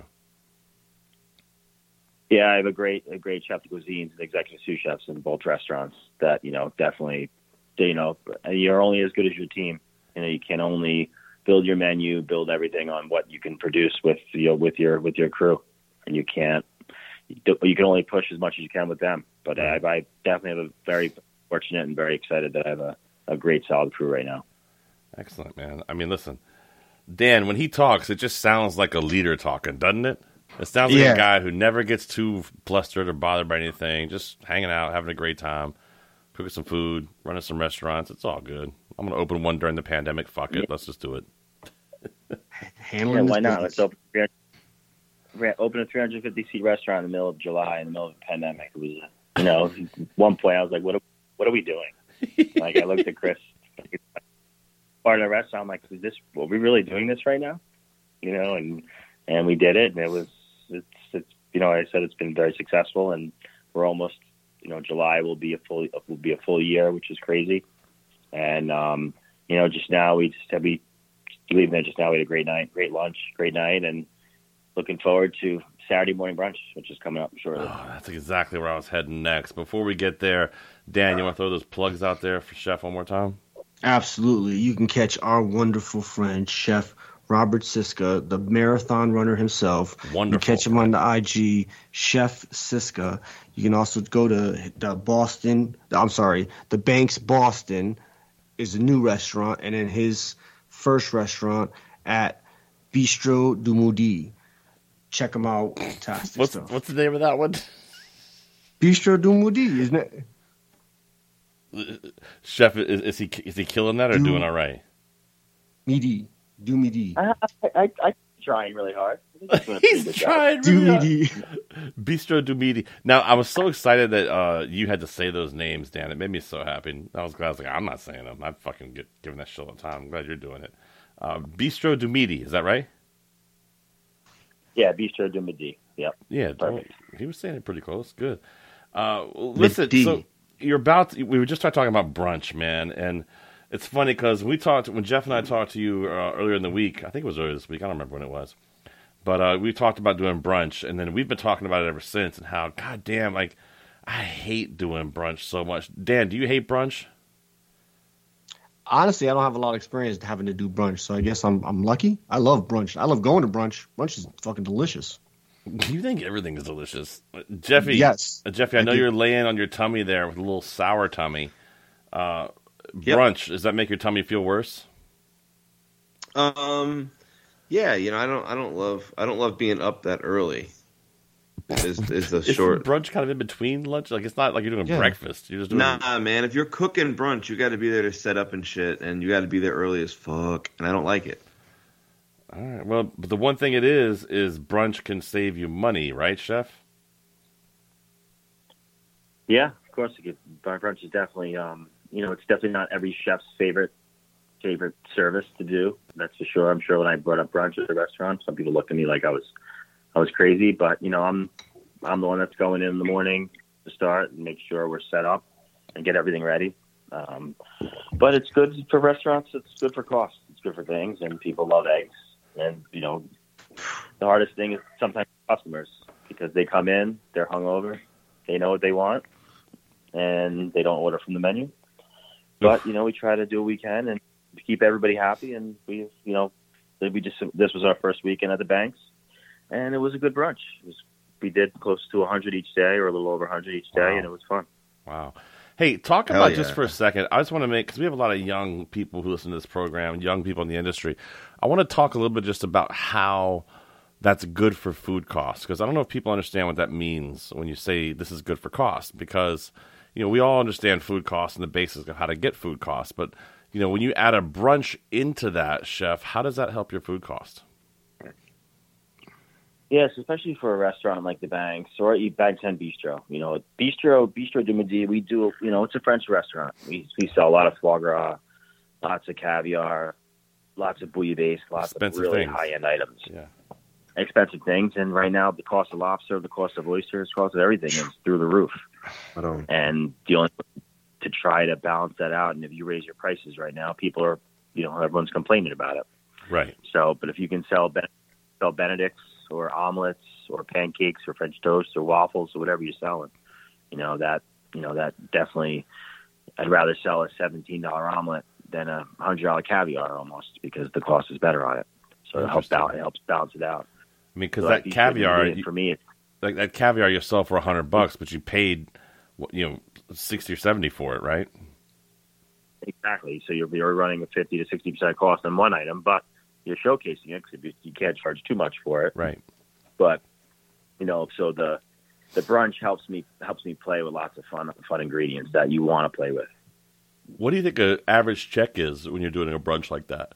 Yeah, I have a great, a great chef de cuisine and executive sous chefs in both restaurants that, you know, definitely, you know, you're only as good as your team. You know, you can only build your menu, build everything on what you can produce with, you know, with your, with your crew. And you can't, you can only push as much as you can with them. But I, I definitely have a very fortunate and very excited that I have a, a great solid crew right now. Excellent, man. I mean, listen, Dan, when he talks, it just sounds like a leader talking, doesn't it? It sounds like Yeah. a guy who never gets too flustered or bothered by anything, just hanging out, having a great time, cooking some food, running some restaurants. It's all good. I'm going to open one during the pandemic. Fuck it. Yeah. Let's just do it. Handling Yeah, this why not? business. Let's open, we open a three hundred fifty seat restaurant in the middle of July in the middle of a pandemic. It was, you know, at one point I was like, what are, what are we doing? Like, I looked at Chris, part of the restaurant, I'm like, is this, are we really doing this right now? You know, and, and we did it, and it was, it's, it's, you know, like I said, it's been very successful, and we're almost, you know, July will be a full, will be a full year, which is crazy. And, um, you know, just now we just have, we, leaving there just now, we had a great night, great lunch, great night, and looking forward to Saturday morning brunch, which is coming up shortly. Oh, that's exactly where I was heading next. Before we get there, Dan, you want to throw those plugs out there for Chef one more time? Absolutely. You can catch our wonderful friend, Chef Robert Siska, the marathon runner himself. Wonderful. You catch him on the I G, Chef Siska. You can also go to the Boston, I'm sorry, the Banks Boston is a new restaurant, and then his first restaurant at Bistro du Midi. Check them out. Fantastic What's stuff. what's the name of that one? Bistro du Midi, isn't it? Chef, is, is he is he killing that or Du- doing all right? Midi. Du Midi. I, I, I'm trying really hard. I think he's doing a pretty He's good job. trying Du really hard. Midi. Bistro du Midi. Now, I was so excited that uh, you had to say those names, Dan. It made me so happy. I was glad. I was like, I'm not saying them. I fucking get giving that shit all the time. I'm glad you're doing it. Uh, Bistro du Midi. Is that right? Yeah, Bistro du Midi. Yep. Yeah. Perfect. He was saying it pretty close. Good. Uh, well, listen, Midi. so you're about to, we were just talking about brunch, man. And it's funny because we talked, when Jeff and I talked to you uh, earlier in the week, I think it was earlier this week. I don't remember when it was. But uh, we talked about doing brunch, and then we've been talking about it ever since, and how, goddamn, like, I hate doing brunch so much. Dan, do you hate brunch? Honestly, I don't have a lot of experience having to do brunch, so I guess I'm I'm lucky. I love brunch. I love going to brunch. Brunch is fucking delicious. You think everything is delicious. Uh, Jeffy, Yes. uh, Jeffy, I, I know do. you're laying on your tummy there with a little sour tummy. Uh, Yep. Brunch, does that make your tummy feel worse? Um, yeah, you know, I don't, I don't love, I don't love being up that early. is is the Is short. brunch kind of in between lunch? Like it's not like you're doing Yeah. breakfast. You're just doing. Nah, man. If you're cooking brunch, you got to be there to set up and shit, and you got to be there early as fuck. And I don't like it. All right. Well, but the one thing it is is brunch can save you money, right, chef? Yeah, of course. It gets, brunch is definitely, um, you know, it's definitely not every chef's favorite favorite service to do. That's for sure. I'm sure when I brought up brunch at the restaurant, some people looked at me like I was, I was crazy. But you know, I'm, I'm the one that's going in in the morning to start and make sure we're set up and get everything ready. Um, but it's good for restaurants. It's good for costs. It's good for things, and people love eggs. And you know, the hardest thing is sometimes customers because they come in, they're hungover, they know what they want, and they don't order from the menu. But you know, we try to do what we can and keep everybody happy. And we, you know, we just this was our first weekend at the Banks, and it was a good brunch. It was, we did close to one hundred each day, or a little over one hundred each day, Wow. and it was fun. Wow. Hey, talk Hell about yeah. just for a second. I just want to make, because we have a lot of young people who listen to this program, young people in the industry. I want to talk a little bit just about how that's good for food costs, because I don't know if people understand what that means when you say this is good for costs, because, you know, we all understand food costs and the basics of how to get food costs. But, you know, when you add a brunch into that, chef, how does that help your food cost? Yes, especially for a restaurant like the Banks or Eat Banks and Bistro. You know, Bistro, Bistro du Midi, we do, you know, it's a French restaurant. We we sell a lot of foie gras, lots of caviar, lots of bouillabaisse, lots Expensive of really things. high-end items. Yeah. Expensive things. And right now, the cost of lobster, the cost of oysters, the cost of everything is through the roof. I don't. And the only to try to balance that out, and if you raise your prices right now, people are, you know, everyone's complaining about it. Right. So, but if you can sell ben- sell Benedicts or omelets or pancakes or French toast or waffles or whatever you're selling, you know, that, you know, that definitely, I'd rather sell a seventeen dollar omelet than a one hundred dollar caviar almost, because the cost is better on it. So it helps out, it helps balance it out. I mean, because So that think caviar, it- for me, it's, like that caviar you sell for a hundred bucks, but you paid, what, you know, sixty or seventy for it, right? exactly. So you're, you're running a fifty to sixty percent cost on one item, but you're showcasing it because you, you can't charge too much for it. Right. But, you know, so the the brunch helps me helps me play with lots of fun fun ingredients that you want to play with. What do you think an average check is when you're doing a brunch like that?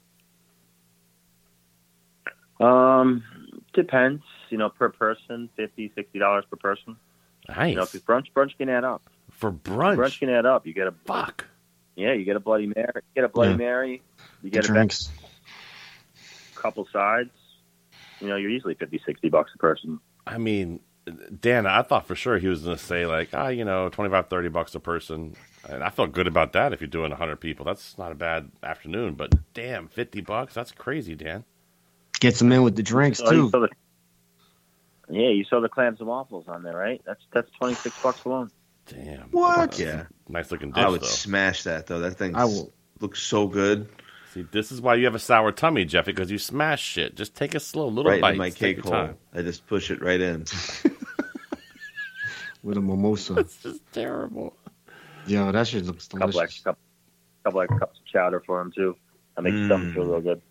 Um, depends, you know, per person, fifty, sixty dollars per person. Nice. You know, because brunch brunch can add up. For brunch? Brunch can add up. You get a Fuck. Yeah, you get a Bloody Mary. You get a Bloody Yeah. Mary. You get a Drinks. couple sides. You know, you're easily fifty, sixty bucks a person. I mean, Dan, I thought for sure he was going to say like, ah, you know, twenty-five, thirty bucks a person. And I felt good about that if you're doing one hundred people. That's not a bad afternoon. But damn, fifty bucks? That's crazy, Dan. Get some in with the drinks So you too. saw the- yeah, you saw the clams and waffles on there, right? That's that's twenty-six bucks alone. Damn. What? Yeah. Nice looking dish, I would though. smash that though. That thing I will. looks so good. See, this is why you have a sour tummy, Jeffy, because you smash shit. Just take a slow little Right bite. in my Take cake your hole. time. I just push it right in. With a mimosa. It's just terrible. Yo, that shit looks Couple delicious. extra, couple, couple extra cups of chowder for them too. That makes Mm. the stomach feel real good.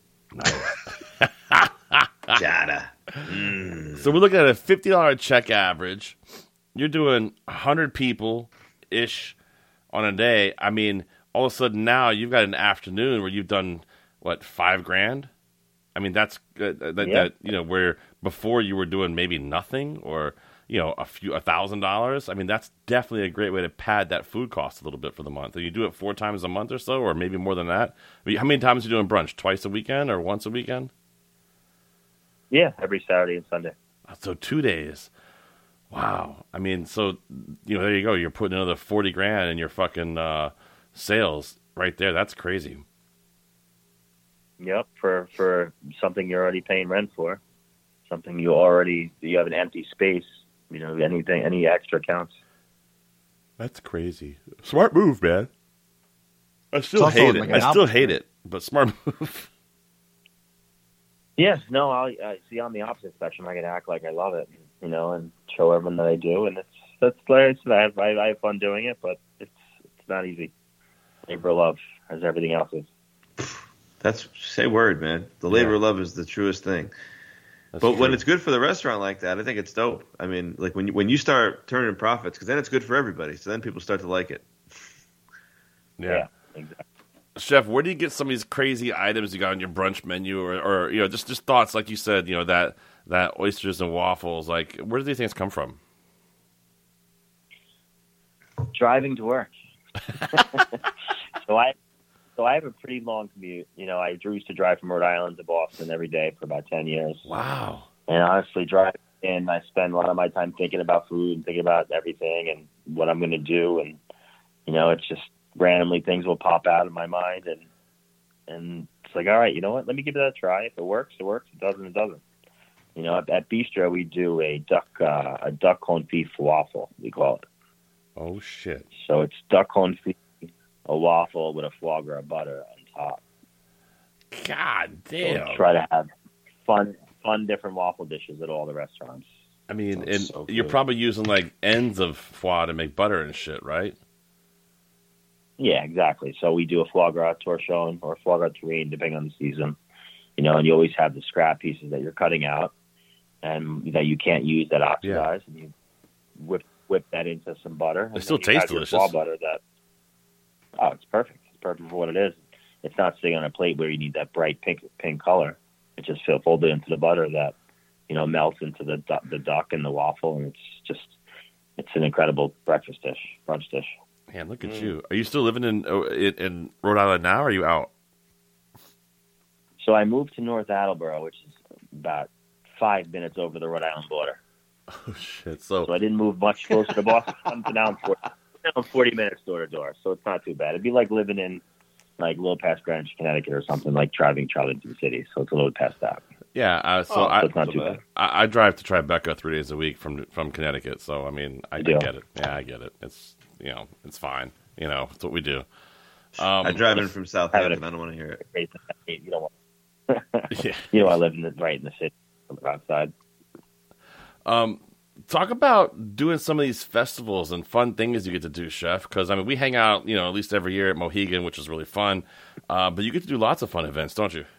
Jada. So we're looking at a fifty dollars check average. You're doing one hundred people ish on a day. I mean, all of a sudden now you've got an afternoon where you've done what, five grand? I mean, that's uh, that, Yeah. that you know, where before you were doing maybe nothing or you know a few a thousand dollars. I mean, that's definitely a great way to pad that food cost a little bit for the month. And you do it four times a month or so, or maybe more than that. I mean, how many times are you doing brunch? Twice a weekend or once a weekend? Yeah, every Saturday and Sunday. So two days. Wow. I mean, so, you know, there you go. You're putting another forty grand in your fucking uh, sales right there. That's crazy. Yep, for for something you're already paying rent for, something you already you have an empty space. You know, anything, any extra counts. That's crazy. Smart move, man. I still also hate it. like an I still opposite. hate it, but smart move. Yeah, no, I, I see on the opposite spectrum. I can act like I love it, you know, and show everyone that I do, and it's that's like I have, I, I have fun doing it, but it's it's not easy. Labor of love, as everything else is. That's say word, man. The labor of love is the truest thing. That's but when true. it's good for the restaurant like that, I think it's dope. I mean, like when you, when you start turning profits, because then it's good for everybody. So then people start to like it. Yeah. Yeah, exactly. Chef, where do you get some of these crazy items you got on your brunch menu, or, or you know, just, just thoughts like you said, you know, that that oysters and waffles, like where do these things come from? Driving to work. so I, so I have a pretty long commute. You know, I used to drive from Rhode Island to Boston every day for about ten years. Wow. And honestly, driving in, I spend a lot of my time thinking about food and thinking about everything and what I'm going to do. And, you know, it's just randomly things will pop out of my mind. And, and it's like, all right, you know what? Let me give that a try. If it works, it works. If it doesn't, it doesn't. You know, at, at Bistro, we do a duck, uh, a duck confit waffle, we call it. Oh, shit. So it's duck confit, a waffle with a foie gras butter on top. God So damn. we try to have fun, fun different waffle dishes at all the restaurants. I mean, Sounds and so you're good. probably using like ends of foie to make butter and shit, right? Yeah, exactly. So we do a foie gras torchon or foie gras terrine, depending on the season. You know, and you always have the scrap pieces that you're cutting out and that you can't use that oxidize, and you whip whip that into some butter. It still and then you tastes have your delicious. foie butter that, oh, it's perfect. It's perfect for what it is. It's not sitting on a plate where you need that bright pink pink color. It's just filled folded into the butter that, you know, melts into the du- the duck and the waffle, and it's just it's an incredible breakfast dish, brunch dish. Man, look at you. Are you still living in, oh, in in Rhode Island now, or are you out? So I moved to North Attleboro, which is about five minutes over the Rhode Island border. Oh, shit. So, So I didn't move much closer to Boston. I'm down forty, down forty minutes door to door, so it's not too bad. It'd be like living in like a little past Greenwich, Connecticut, or something, like driving Charlotte into the city. So it's a little past that. yeah, uh, so Oh, I, So it's not so too bad. bad. I I drive to Tribeca three days a week from from Connecticut. So, I mean, I, I You do? get it. Yeah, I get it. It's, you know, it's fine. You know, it's what we do. Um, I drive in from Having Southampton. a- I don't want to hear it. Great to meet. You don't want, yeah. you know, I live in the, right in the city, outside. Um, talk about doing some of these festivals and fun things you get to do, Chef. Because I mean, we hang out, you know, at least every year at Mohegan, which is really fun. Uh, but you get to do lots of fun events, don't you?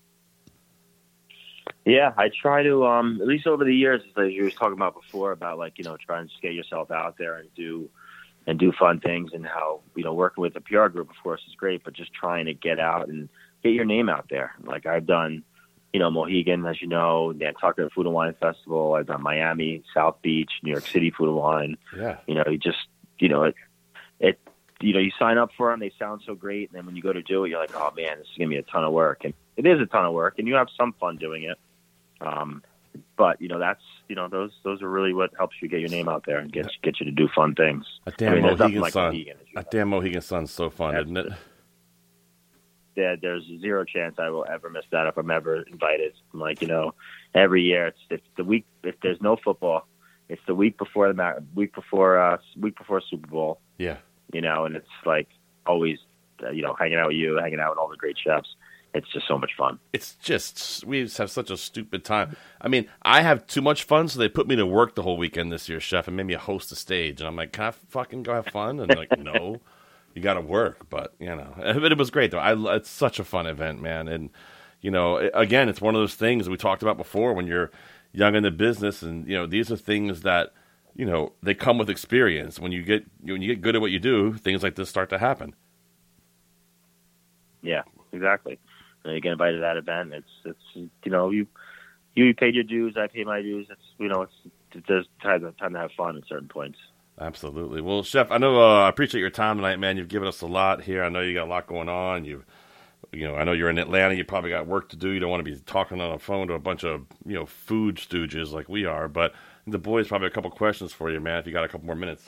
Yeah, I try to, um, at least over the years, as you were talking about before, about like, you know, trying to just get yourself out there and do and do fun things, and how, you know, working with the P R group, of course, is great, but just trying to get out and get your name out there. Like I've done, you know, Mohegan, as you know, Nantucket Food and Wine Festival. I've done Miami, South Beach, New York City Food and Wine. Yeah. You know, you just, you know, it, it, you know, you sign up for them, they sound so great, and then when you go to do it, you're like, oh man, this is gonna be a ton of work, and it is a ton of work, and you have some fun doing it. Um, but you know, that's, you know, those those are really what helps you get your name out there and get get you to do fun things. That damn I mean, there's nothing Mohegan like Sun. Mohegan, as you That know. damn Mohegan Sun's so fun, That's isn't it? There, there's zero chance I will ever miss that if I'm ever invited. I'm like, you know, every year it's, it's the week, if there's no football, it's the week before the ma- week before uh week before Super Bowl, Yeah. you know, and it's like always, uh, you know, hanging out with you, hanging out with all the great chefs. It's just so much fun. It's just, we just have such a stupid time. I mean, I have too much fun, so they put me to work the whole weekend this year, Chef, and made me host a stage. And I'm like, can I fucking go have fun? And they're like, no, you got to work. But, you know, but it was great, though. I, it's such a fun event, man. And, you know, again, it's one of those things we talked about before when you're young in the business. And, you know, these are things that, you know, they come with experience. When you get when you get good at what you do, things like this start to happen. Yeah, exactly. And you get invited to that event. It's it's you know you you paid your dues. I paid my dues. It's you know it's it's just time to, time to have fun at certain points. Absolutely. Well, Chef, I know uh, I appreciate your time tonight, man. You've given us a lot here. I know you got a lot going on. You, you know, I know you're in Atlanta. You probably got work to do. You don't want to be talking on the phone to a bunch of you know food stooges like we are. But the boys probably have a couple questions for you, man. If you got a couple more minutes.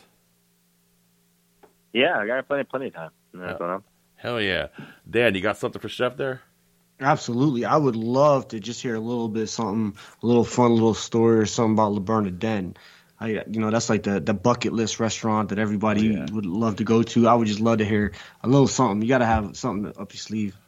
Yeah, I got plenty plenty of time. Yeah. Yeah. Hell yeah, Dan, you got something for Chef there? Absolutely. I would love to just hear a little bit something, a little fun little story or something about Le Bernardin. I, you know, that's like the, the bucket list restaurant that everybody Oh, yeah. would love to go to. I would just love to hear a little something. You got to have something up your sleeve.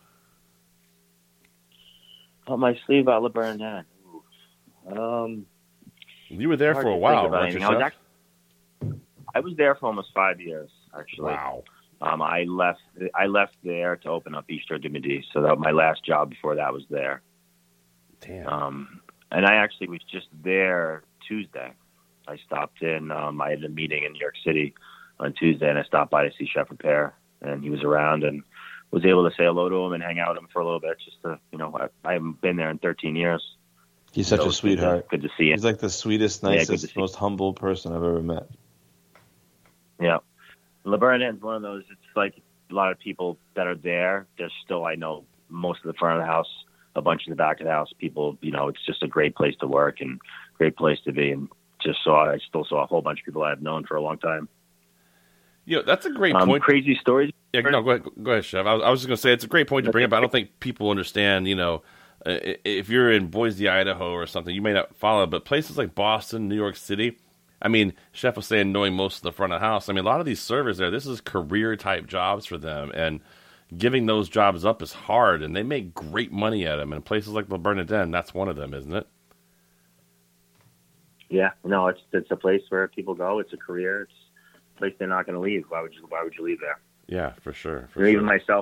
Up my sleeve about Le Bernardin. Um, You were there hard for a to while, think about weren't you, anything. I was, Chef? actually, I was there for almost five years, actually. Wow. Um, I left. I left there to open up Bistro du Midi, so that my last job before that was there. Damn. Um, and I actually was just there Tuesday. I stopped in. Um, I had a meeting in New York City on Tuesday, and I stopped by to see Chef Repair, and he was around, and was able to say hello to him and hang out with him for a little bit. Just to, you know, I, I haven't been there in thirteen years. He's such so a sweetheart. Good to, good to see him. He's like the sweetest, Yeah, good nicest, to see most humble person I've ever met. Yeah. Le Bernardin's one of those, it's like a lot of people that are there, there's still, I know, most of the front of the house, a bunch in the back of the house. People, you know, it's just a great place to work and great place to be. And just saw, I still saw a whole bunch of people I've known for a long time. You know, that's a great Um, point. crazy stories. Yeah, no, go ahead, go ahead, Chef. I was, I was just going to say it's a great point to bring up. I don't think people understand, you know, uh, if you're in Boise, Idaho or something, you may not follow, but places like Boston, New York City, I mean, Chef was saying knowing most of the front of the house. I mean, a lot of these servers there, this is career-type jobs for them, and giving those jobs up is hard, and they make great money at them. And places like Le Bernardin, that's one of them, isn't it? Yeah, no, it's it's a place where people go. It's a career. It's a place they're not going to leave. Why would you? Why would you leave there? Yeah, for sure. For You know, Even sure. myself,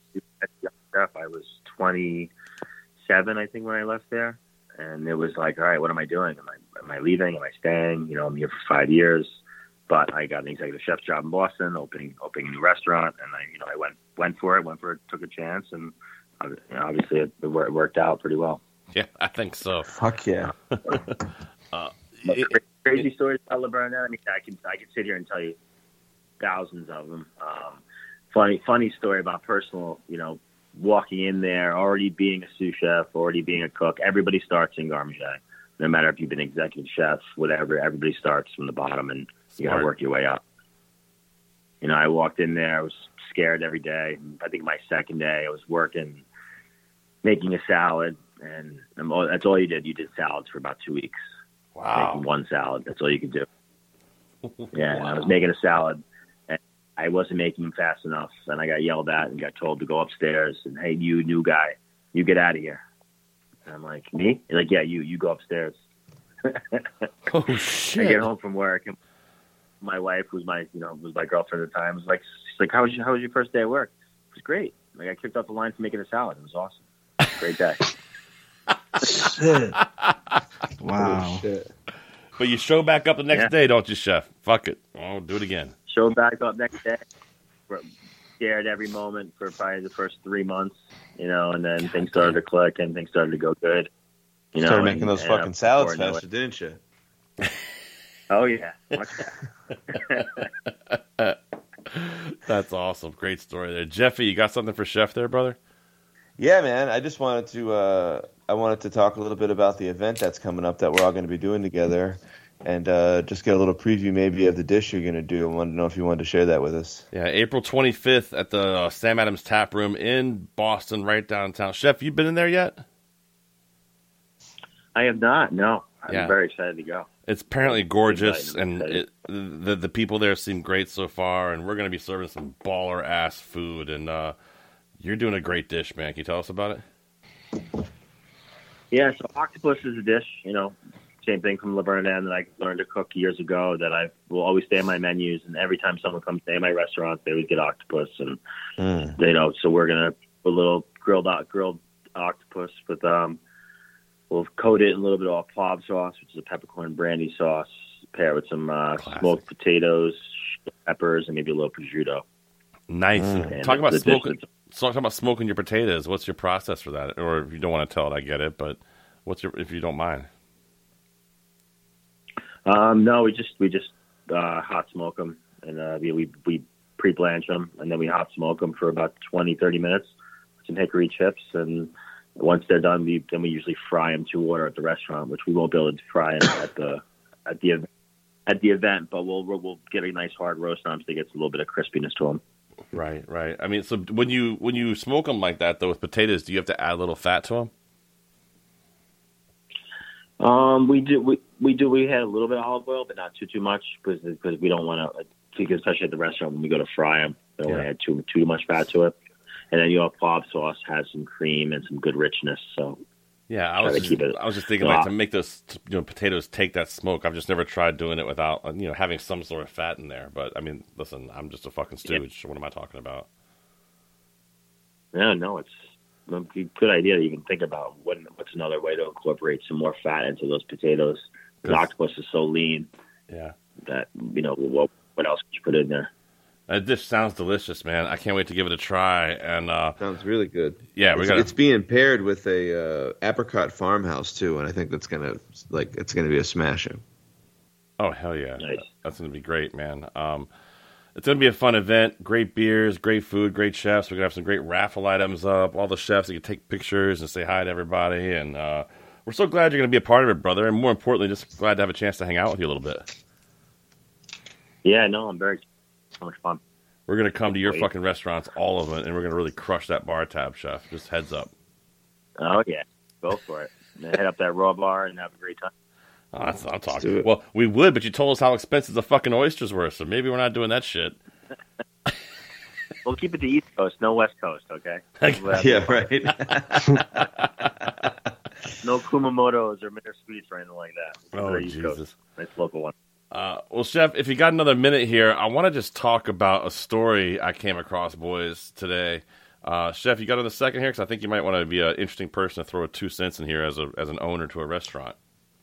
I was twenty-seven, I think, when I left there, and it was like, all right, what am I doing? Am I am I leaving? Am I staying? You know, I'm here for five years, but I got an executive chef's job in Boston, opening opening a new restaurant, and I, you know, I went went for it, went for it, took a chance, and uh, you know, obviously it, it worked out pretty well. Yeah, I think so. Fuck yeah. uh, But it, crazy stories about Le Bernardin. I mean, I can I can sit here and tell you thousands of them. Um, funny funny story about personal. You know, walking in there, already being a sous chef, already being a cook. Everybody starts in Garde Manger. No matter if you've been executive chef, whatever. Everybody starts from the bottom, and you got Smart. to work your way up. You know, I walked in there. I was scared every day. I think my second day, I was working, making a salad, and that's all you did. You did salads for about two weeks. wow. Making one salad. That's all you could do. Yeah, and I was making a salad, and I wasn't making them fast enough, and I got yelled at and got told to go upstairs and, hey, you new guy, you get out of here. And I'm like, me? He's like, yeah, you, you go upstairs. Oh, I shit. get home from work, and my wife, who's my, you know, was my girlfriend at the time, was like, she's like, how was your, how was your first day at work? It was great. Like, I kicked off the line for making a salad. It was awesome. Great day. Shit. Wow. Shit. But you show back up the next Yeah. day, don't you, Chef? Fuck it. I'll do it again. Showed back up next day. Scared every moment for probably the first three months, you know, and then things started to click and things started to go good. You know, Started and- making those and, uh, fucking salads before I know faster, didn't you? it- Oh yeah, much better. That's awesome. Great story there. Jeffy, you got something for Chef there, brother? Yeah, man. I just wanted to uh, I wanted to talk a little bit about the event that's coming up that we're all going to be doing together, and uh, just get a little preview maybe of the dish you're going to do. I wanted to know if you wanted to share that with us. Yeah, April twenty-fifth at the uh, Sam Adams Tap Room in Boston, right downtown. Chef, you been in there yet? I have not. No, I'm Yeah. very excited to go. It's apparently gorgeous, Excited, and excited. it, the the people there seem great so far. And we're going to be serving some baller ass food. And uh, you're doing a great dish, man. Can you tell us about it? Yeah, so octopus is a dish. You know, same thing from Le Bernardin that I learned to cook years ago. That I will always stay on my menus, and every time someone comes to my restaurant, they always get octopus, and Mm. you know, so we're gonna put a little grilled out grilled octopus with um. We'll coat it in a little bit of pob sauce, which is a peppercorn brandy sauce. Pair it with some uh, Classic. smoked potatoes, peppers, and maybe a little prosciutto. Nice. And Talk about the dish smoking. is- So talk about smoking your potatoes. What's your process for that? Or if you don't want to tell it, I get it. But what's your if you don't mind? Um, no, we just we just uh, hot smoke them, and uh, we we, we pre blanch them, and then we hot smoke them for about twenty, thirty minutes with some hickory chips, and once they're done, we then we usually fry them to order at the restaurant, which we won't be able to fry them at the at the ev- at the event, but we'll we'll we'll get a nice hard roast on them so they get a little bit of crispiness to them. Right, right. I mean, so when you when you smoke them like that, though, with potatoes, do you have to add a little fat to them? Um, we do we, we do we had a little bit of olive oil, but not too too much because because we don't want to, because especially at the restaurant when we go to fry them, we don't want to add too too much fat to it. And then your pob sauce has some cream and some good richness. So Yeah, I Try was to just, keep it- I was just thinking Yeah. like to make those you know potatoes take that smoke. I've just never tried doing it without uh, you know having some sort of fat in there. But I mean, listen, I'm just a fucking stooge. So what am I talking about? yeah, no, it's a good idea to even think about what, what's another way to incorporate some more fat into those potatoes. The octopus is so lean. Yeah. That, you know, what, what else could you put in there? That dish sounds delicious, man. I can't wait to give it a try. And uh, sounds really good. Yeah, we it's, got. It's being paired with a uh, apricot farmhouse too, and I think that's gonna like it's gonna be a smasher. Oh hell yeah, nice. That's gonna be great, man. Um, it's gonna be a fun event. Great beers, great food, great chefs. We're gonna have some great raffle items up. All the chefs that can take pictures and say hi to everybody. And uh, we're so glad you're gonna be a part of it, brother. And more importantly, just glad to have a chance to hang out with you a little bit. Yeah, no, I'm very. So much fun. We're going to come to your fucking restaurants, all of them, and we're going to really crush that bar tab, chef. Just heads up. Oh, yeah. Go for it. Head up that raw bar and have a great time. Oh, that's what I'm talking. Well, we would, but you told us how expensive the fucking oysters were, so maybe we're not doing that shit. We'll keep it the East Coast, no West Coast, okay? Yeah, right. No Kumamotos or bittersweets or anything like that. Oh, East Jesus. Coast. Nice local one. Uh, well, Chef, if you got another minute here, I want to just talk about a story I came across, boys, today. Uh, Chef, you got another second here? Because I think you might want to be an interesting person to throw a two cents in here as a as an owner to a restaurant.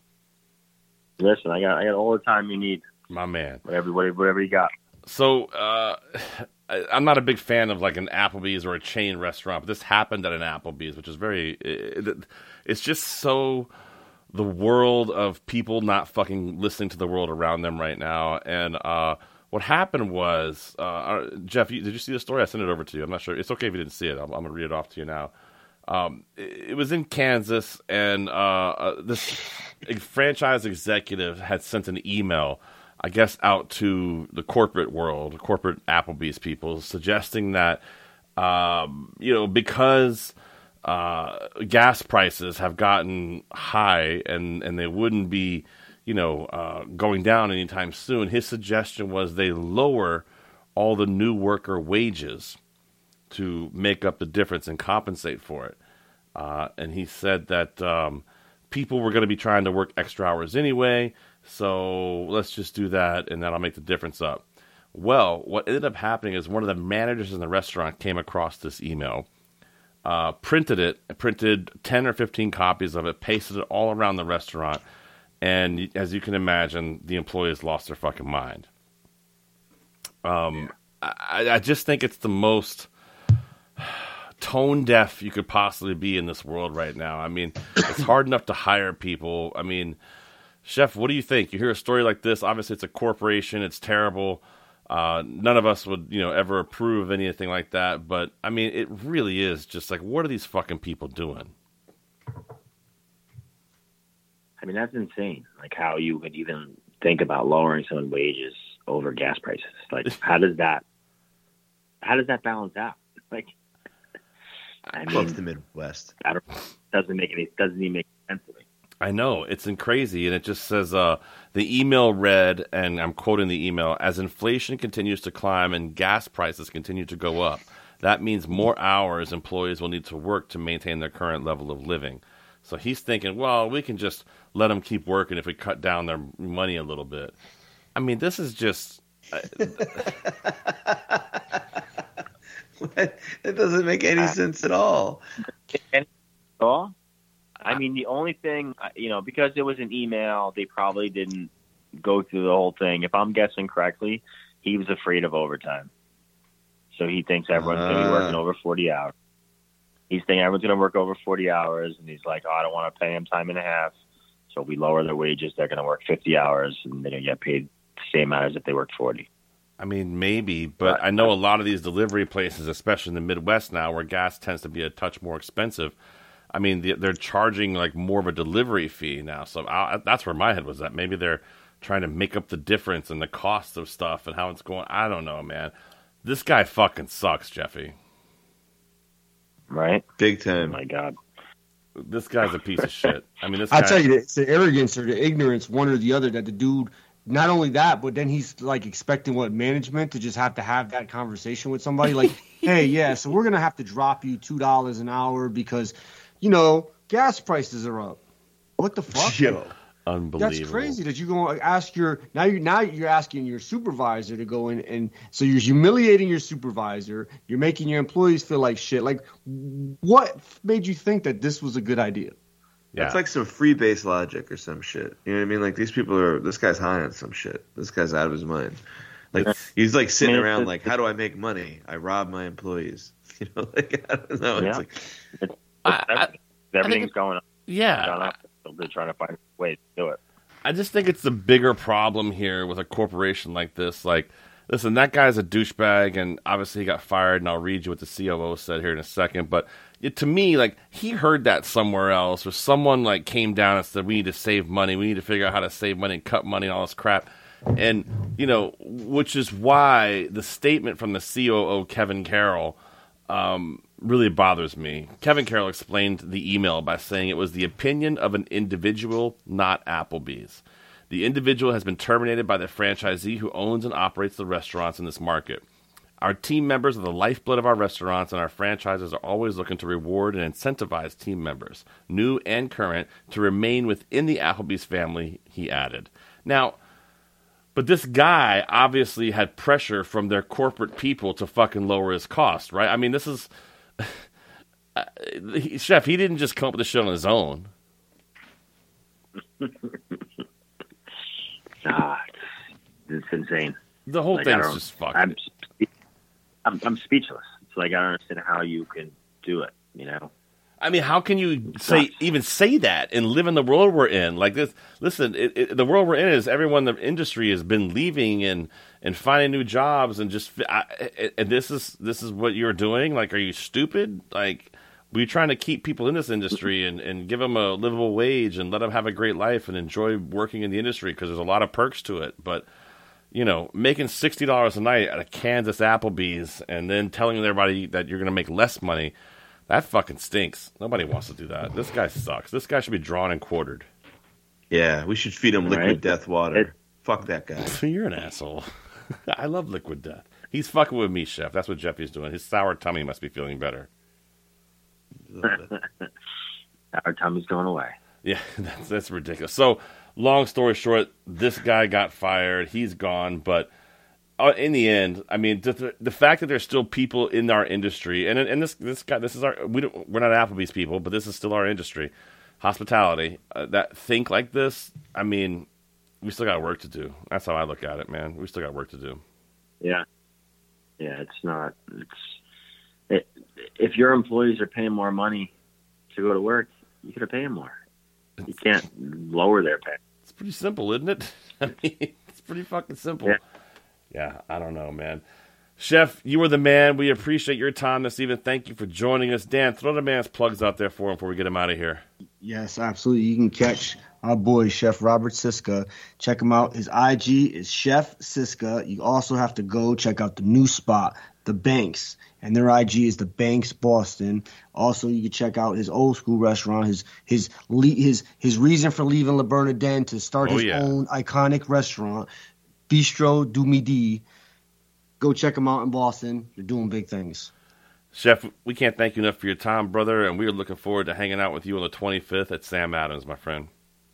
Listen, I got I got all the time you need. My man. Whatever, whatever, whatever you got. So, uh, I, I'm not a big fan of like an Applebee's or a chain restaurant, but this happened at an Applebee's, which is very, it, it's just so the world of people not fucking listening to the world around them right now. And uh, what happened was, uh, Jeff, you, did you see the story? I sent it over to you. I'm not sure. It's okay if you didn't see it. I'm, I'm going to read it off to you now. Um, it, it was in Kansas, and uh, uh, this franchise executive had sent an email, I guess, out to the corporate world, corporate Applebee's people, suggesting that, um, you know, because uh, gas prices have gotten high and, and they wouldn't be, you know, uh, going down anytime soon, his suggestion was they lower all the new worker wages to make up the difference and compensate for it. Uh, and he said that um, people were going to be trying to work extra hours anyway, so let's just do that, and that'll make the difference up. Well, what ended up happening is one of the managers in the restaurant came across this email, uh, printed it, printed ten or fifteen copies of it, pasted it all around the restaurant, and as you can imagine, the employees lost their fucking mind. Um, I, I just think it's the most tone deaf you could possibly be in this world right now. I mean, it's hard enough to hire people. I mean, Chef, what do you think? You hear a story like this, obviously it's a corporation, it's terrible. Uh, none of us would, you know, ever approve of anything like that. But, I mean, it really is just like, what are these fucking people doing? I mean, that's insane. Like how you would even think about lowering someone's wages over gas prices. Like, how does that, how does that balance out? Like, I mean, love the Midwest. I don't, doesn't make any, doesn't even make sense to me. I know, it's in crazy, and it just says, uh, the email read, and I'm quoting the email, as inflation continues to climb and gas prices continue to go up, that means more hours employees will need to work to maintain their current level of living. So he's thinking, well, we can just let them keep working if we cut down their money a little bit. I mean, this is just... What? It doesn't make any sense at all. At all? I mean, the only thing, you know, because it was an email, they probably didn't go through the whole thing. If I'm guessing correctly, he was afraid of overtime. So he thinks everyone's uh. going to be working over forty hours. He's thinking everyone's going to work over forty hours, and he's like, oh, I don't want to pay him time and a half. So we lower their wages. They're going to work fifty hours, and they're going to get paid the same hours if they worked forty. I mean, maybe, but I know a lot of these delivery places, especially in the Midwest now, where gas tends to be a touch more expensive, I mean, they're charging like more of a delivery fee now. So I, that's where my head was at. Maybe they're trying to make up the difference in the cost of stuff and how it's going. I don't know, man. This guy fucking sucks, Jeffy. Right? Big time. Oh, my God. This guy's a piece of shit. I mean, this guy... I'll tell you, it's the arrogance or the ignorance, one or the other, that the dude... Not only that, but then he's like expecting what management to just have to have that conversation with somebody like, hey, yeah, so we're going to have to drop you two dollars an hour because, you know, gas prices are up. What the fuck? Yo. Unbelievable. That's crazy that you go ask your now you now you're asking your supervisor to go in, and so you're humiliating your supervisor. You're making your employees feel like shit. Like, what made you think that this was a good idea? Yeah. It's like some free base logic or some shit. You know what I mean? Like, these people are, this guy's high on some shit. This guy's out of his mind. Like, he's like sitting around like, how do I make money? I rob my employees. You know, like, I don't know. Yeah. It's like, it's, it's I, everything. I, everything's I going up. Yeah. Gone up. So they're trying to find a way to do it. I just think it's the bigger problem here with a corporation like this. Like, listen, that guy's a douchebag, and obviously he got fired, and I'll read you what the C O O said here in a second. But it, to me, like, he heard that somewhere else, or someone, like, came down and said, we need to save money. We need to figure out how to save money and cut money and all this crap. And, you know, which is why the statement from the C O O, Kevin Carroll, um, really bothers me. Kevin Carroll explained the email by saying it was the opinion of an individual, not Applebee's. The individual has been terminated by the franchisee who owns and operates the restaurants in this market. Our team members are the lifeblood of our restaurants, and our franchises are always looking to reward and incentivize team members, new and current, to remain within the Applebee's family, he added. Now, but this guy obviously had pressure from their corporate people to fucking lower his cost, right? I mean, this is... uh, he, Chef, he didn't just come up with this shit on his own. Ah, it's, it's insane. The whole like, thing's just fucked. I'm, I'm, I'm speechless. It's like, I don't understand how you can do it, you know? I mean, how can you say even say that and live in the world we're in? Like this, listen, it, it, the world we're in is everyone in the industry has been leaving and, and finding new jobs and just I, and this is this is what you're doing. Like, are you stupid? Like, we're trying to keep people in this industry and, and give them a livable wage and let them have a great life and enjoy working in the industry because there's a lot of perks to it. But you know, making sixty dollars a night at a Kansas Applebee's and then telling everybody that you're going to make less money. That fucking stinks. Nobody wants to do that. This guy sucks. This guy should be drawn and quartered. Yeah, we should feed him liquid right. death water. It, Fuck that guy. You're an asshole. I love liquid death. He's fucking with me, Chef. That's what Jeffy's doing. His sour tummy must be feeling better. Sour tummy's going away. Yeah, that's, that's ridiculous. So, long story short, this guy got fired. He's gone, but... Uh, in the end, I mean, the, the fact that there's still people in our industry, and and this this guy, this is our we don't, we're not Applebee's people, but this is still our industry, hospitality, uh, that think like this. I mean, we still got work to do. That's how I look at it, man. We still got work to do. Yeah, yeah. It's not. It's it, if your employees are paying more money to go to work, you got to pay them more. You can't lower their pay. It's pretty simple, isn't it? I mean, it's pretty fucking simple. Yeah. Yeah, I don't know, man. Chef, you were the man. We appreciate your time this evening. Thank you for joining us. Dan, throw the man's plugs out there for him before we get him out of here. Yes, absolutely. You can catch our boy, Chef Robert Siska. Check him out. His I G is Chef Siska. You also have to go check out the new spot, The Banks. And their I G is The Banks Boston. Also, you can check out his old school restaurant, his his his his reason for leaving Le Bernardin to start oh, his yeah. own iconic restaurant, Bistro du Midi. Go check them out in Boston. They're doing big things. Chef, we can't thank you enough for your time, brother, and we are looking forward to hanging out with you on the twenty-fifth at Sam Adams, my friend.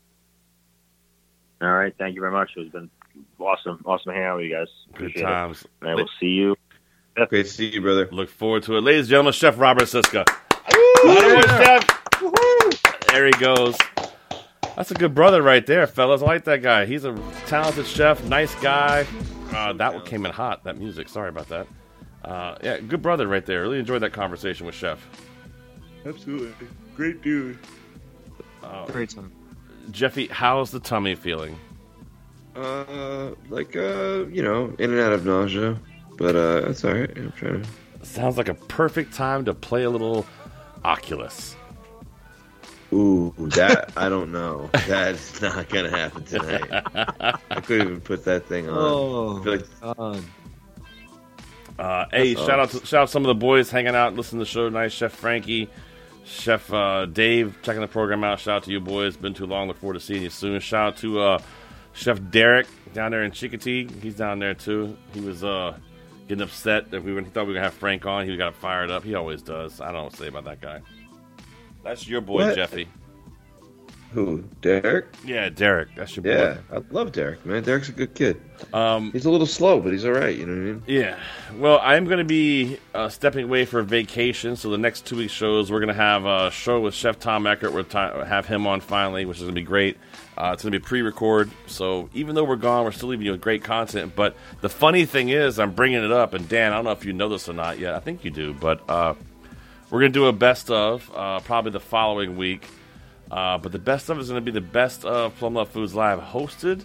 All right. Thank you very much. It's been awesome. Awesome hanging out with you guys. Appreciate Good times. It. And I will see you. Great to see you, brother. Look forward to it. Ladies and gentlemen, Chef Robert Siska. Yeah. Chef. There he goes. That's a good brother right there, fellas. I like that guy. He's a talented chef, nice guy. Uh, that one came in hot, that music. Sorry about that. Uh, yeah, good brother right there. Really enjoyed that conversation with Chef. Absolutely. Great dude. Uh, Great time. Jeffy, how's the tummy feeling? Uh, like, uh, you know, in and out of nausea. But uh, that's all right. I'm trying to... Sounds like a perfect time to play a little Oculus. Ooh, that, I don't know. That's not going to happen tonight. I couldn't even put that thing on. Oh, I feel like... God. Uh, hey, That's shout awesome. out to shout out some of the boys hanging out, listening to the show tonight. Chef Frankie, Chef uh, Dave, checking the program out. Shout out to you boys. Been too long. Look forward to seeing you soon. Shout out to uh, Chef Derek down there in Chicotee. He's down there too. He was uh, getting upset that we were, he thought we were gonna have Frank on. He got fired up. He always does. I don't know what to say about that guy. That's your boy, What? Jeffy. Who? Derek? Yeah, Derek. That's your boy. Yeah, I love Derek, man. Derek's a good kid. Um, he's a little slow, but he's all right. You know what I mean? Yeah. Well, I'm going to be uh, stepping away for vacation, so the next two week shows, we're going to have a show with Chef Tom Eckert. We'll t- have him on finally, which is going to be great. Uh, it's going to be pre-record, so even though we're gone, we're still leaving you with great content. But the funny thing is, I'm bringing it up, and Dan, I don't know if you know this or not yet. I think you do, but uh, we're going to do a best of uh, probably the following week. Uh, but the best of is going to be the best of Plum Love Foods Live, hosted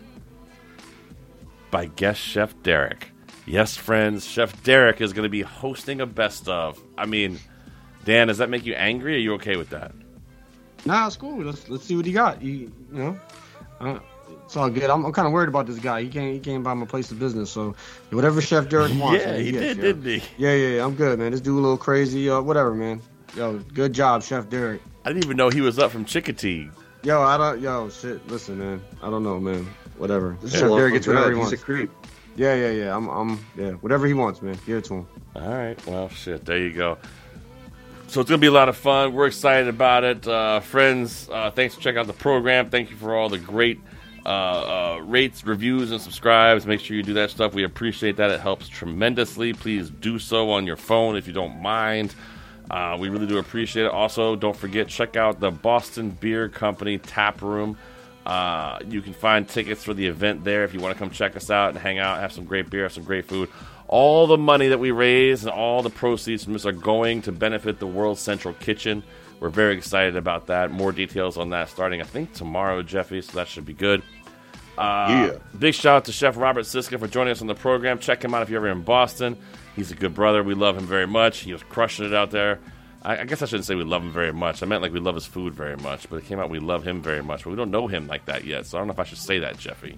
by guest Chef Derek. Yes, friends, Chef Derek is going to be hosting a best of. I mean, Dan, does that make you angry? Or are you okay with that? Nah, it's cool. Let's let's see what he got. You, you know, uh, it's all good. I'm, I'm kind of worried about this guy. He can't he can't buy my place of business. So whatever Chef Derek wants, yeah, man, he gets, did, yo. didn't he? Yeah, yeah, yeah. I'm good, man. This dude a little crazy. Uh, whatever, man. Yo, good job, Chef Derek. I didn't even know he was up from Chickadee. Yo, I don't. Yo, shit. Listen, man. I don't know, man. Whatever. This Chef is Derek gets whatever he He's wants. a creep. Yeah, yeah, yeah. I'm, I'm. Yeah, whatever he wants, man. Give it to him. All right. Well, shit. There you go. So it's going to be a lot of fun. We're excited about it. Uh, friends, uh, thanks for checking out the program. Thank you for all the great uh, uh, rates, reviews, and subscribes. Make sure you do that stuff. We appreciate that. It helps tremendously. Please do so on your phone if you don't mind. Uh, we really do appreciate it. Also, don't forget, check out the Boston Beer Company Tap Room. Uh, you can find tickets for the event there if you want to come check us out and hang out, have some great beer, have some great food. All the money that we raise and all the proceeds from this are going to benefit the World Central Kitchen. We're very excited about that. More details on that starting, I think, tomorrow, Jeffy, so that should be good. Uh, Yeah. Big shout out to Chef Robert Siska for joining us on the program. Check him out if you're ever in Boston. He's a good brother. We love him very much. He was crushing it out there. I, I guess I shouldn't say we love him very much. I meant like we love his food very much, but it came out we love him very much. But we don't know him like that yet, so I don't know if I should say that, Jeffy.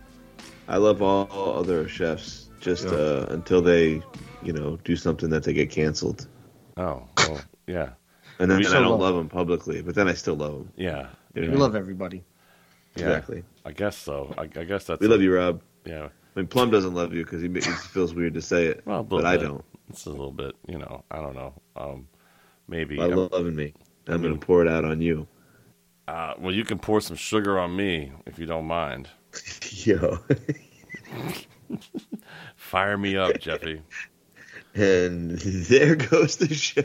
I love all other chefs, just Yeah. uh, until they, you know, do something that they get canceled. Oh, well, yeah. And then We I still don't love love them publicly, but then I still love them. Yeah. You We know? love everybody. Yeah. Exactly. I guess so. I, I guess that's We love you, Rob. Yeah. I mean, Plum doesn't love you because he, he feels weird to say it, Well, a little but I bit. don't. It's a little bit, you know, I don't know. Um, maybe. By loving me, I'm mean- going to pour it out on you. Uh, well, you can pour some sugar on me if you don't mind. Yo. Fire me up, Jeffy. And there goes the show.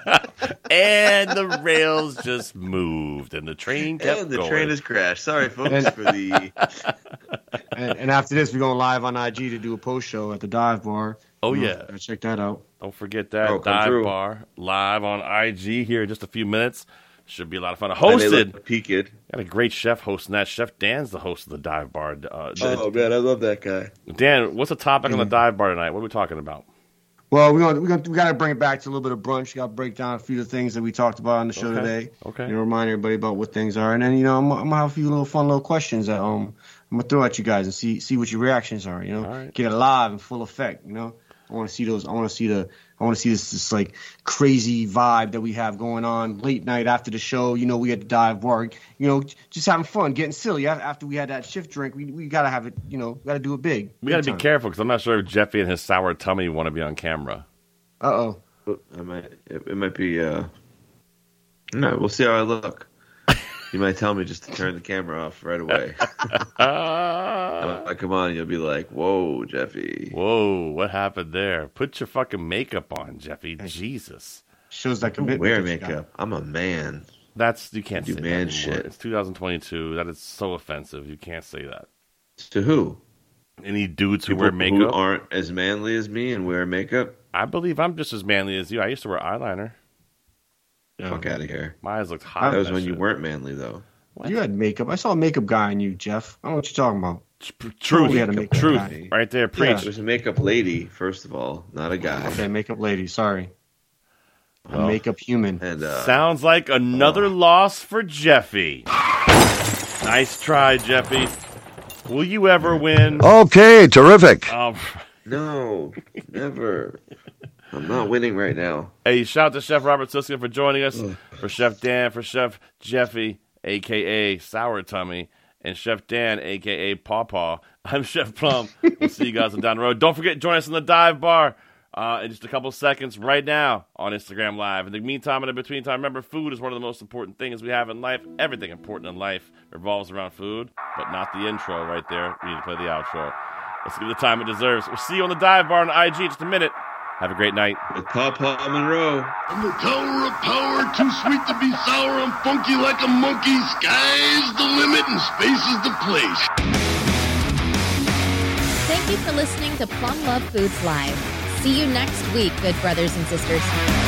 And the rails just moved, and the train kept And the going. train has crashed. Sorry, folks, And- for the... And, and after this, we're going live on I G to do a post show at the Dive Bar. Oh, You know, yeah. gotta check that out. Don't forget that. Oh, come Dive through. Bar live on I G here in just a few minutes. Should be a lot of fun. And they Hosted. look peaked. Got a great chef hosting that. Chef Dan's the host of the Dive Bar. Uh, Oh, man, I love that guy. Dan, what's the topic Mm-hmm. on the Dive Bar tonight? What are we talking about? Well, we're gonna, we're gonna, we got to bring it back to a little bit of brunch. Got to break down a few of the things that we talked about on the show Okay. today. Okay. You know, remind everybody about what things are, and then you know, I'm, I'm gonna have a few little fun little questions that um I'm gonna throw at you guys and see see what your reactions are. You know, All right. get it live in full effect. You know, I want to see those. I want to see the. I want to see this this like crazy vibe that we have going on late night after the show. You know, we at the Dive Bar. You know, just having fun, getting silly. Af- After we had that shift drink, we we gotta have it. You know, gotta do it big. We got to be careful because I'm not sure if Jeffy and his sour tummy want to be on camera. Uh oh. I might, it, it might be, uh... No, we'll see how I look. You might tell me just to turn the camera off right away. Ah. I come on, you'll be like, whoa, Jeffy. Whoa, what happened there? Put your fucking makeup on, Jeffy. Jesus. Shows that I don't commitment. wear that you got. makeup. I'm a man. That's, you can't Do say man that anymore. shit. It's two thousand twenty-two. That is so offensive. You can't say that. To who? Any dudes who People wear who makeup? aren't as manly as me and wear makeup? I believe I'm just as manly as you. I used to wear eyeliner. Fuck out of here. My eyes looked hot. That was in when you shit. weren't manly, though. You had makeup. I saw a makeup guy on you, Jeff. I don't know what you're talking about. Tr- Truth. We had a makeup Truth. guy. Right there. Preach. There's a makeup lady, first of all, not a guy. Okay, makeup lady. Sorry. A Well, makeup human. And uh, Sounds like another loss for Jeffy. Nice try, Jeffy. Will you ever win? Okay, terrific. Um, no, never. I'm not winning right now. hey, shout out to Chef Robert Siska for joining us, for Chef Dan, for Chef Jeffy, a k a. Sour Tummy, and Chef Dan, a k a. Paw Paw. I'm Chef Plum. We'll see you guys on down the road. Don't forget, join us in the Dive Bar uh, in just a couple seconds right now on Instagram Live. In the meantime, in the between time, remember, food is one of the most important things we have in life. Everything important in life revolves around food, but not the intro right there. We need to play the outro. Let's give it the time it deserves. We'll see you on the Dive Bar on I G in just a minute. Have a great night. With Papa Monroe. I'm the tower of power, too sweet to be sour. I'm funky like a monkey. Sky's the limit and space is the place. Thank you for listening to Plum Love Foods Live. See you next week, good brothers and sisters.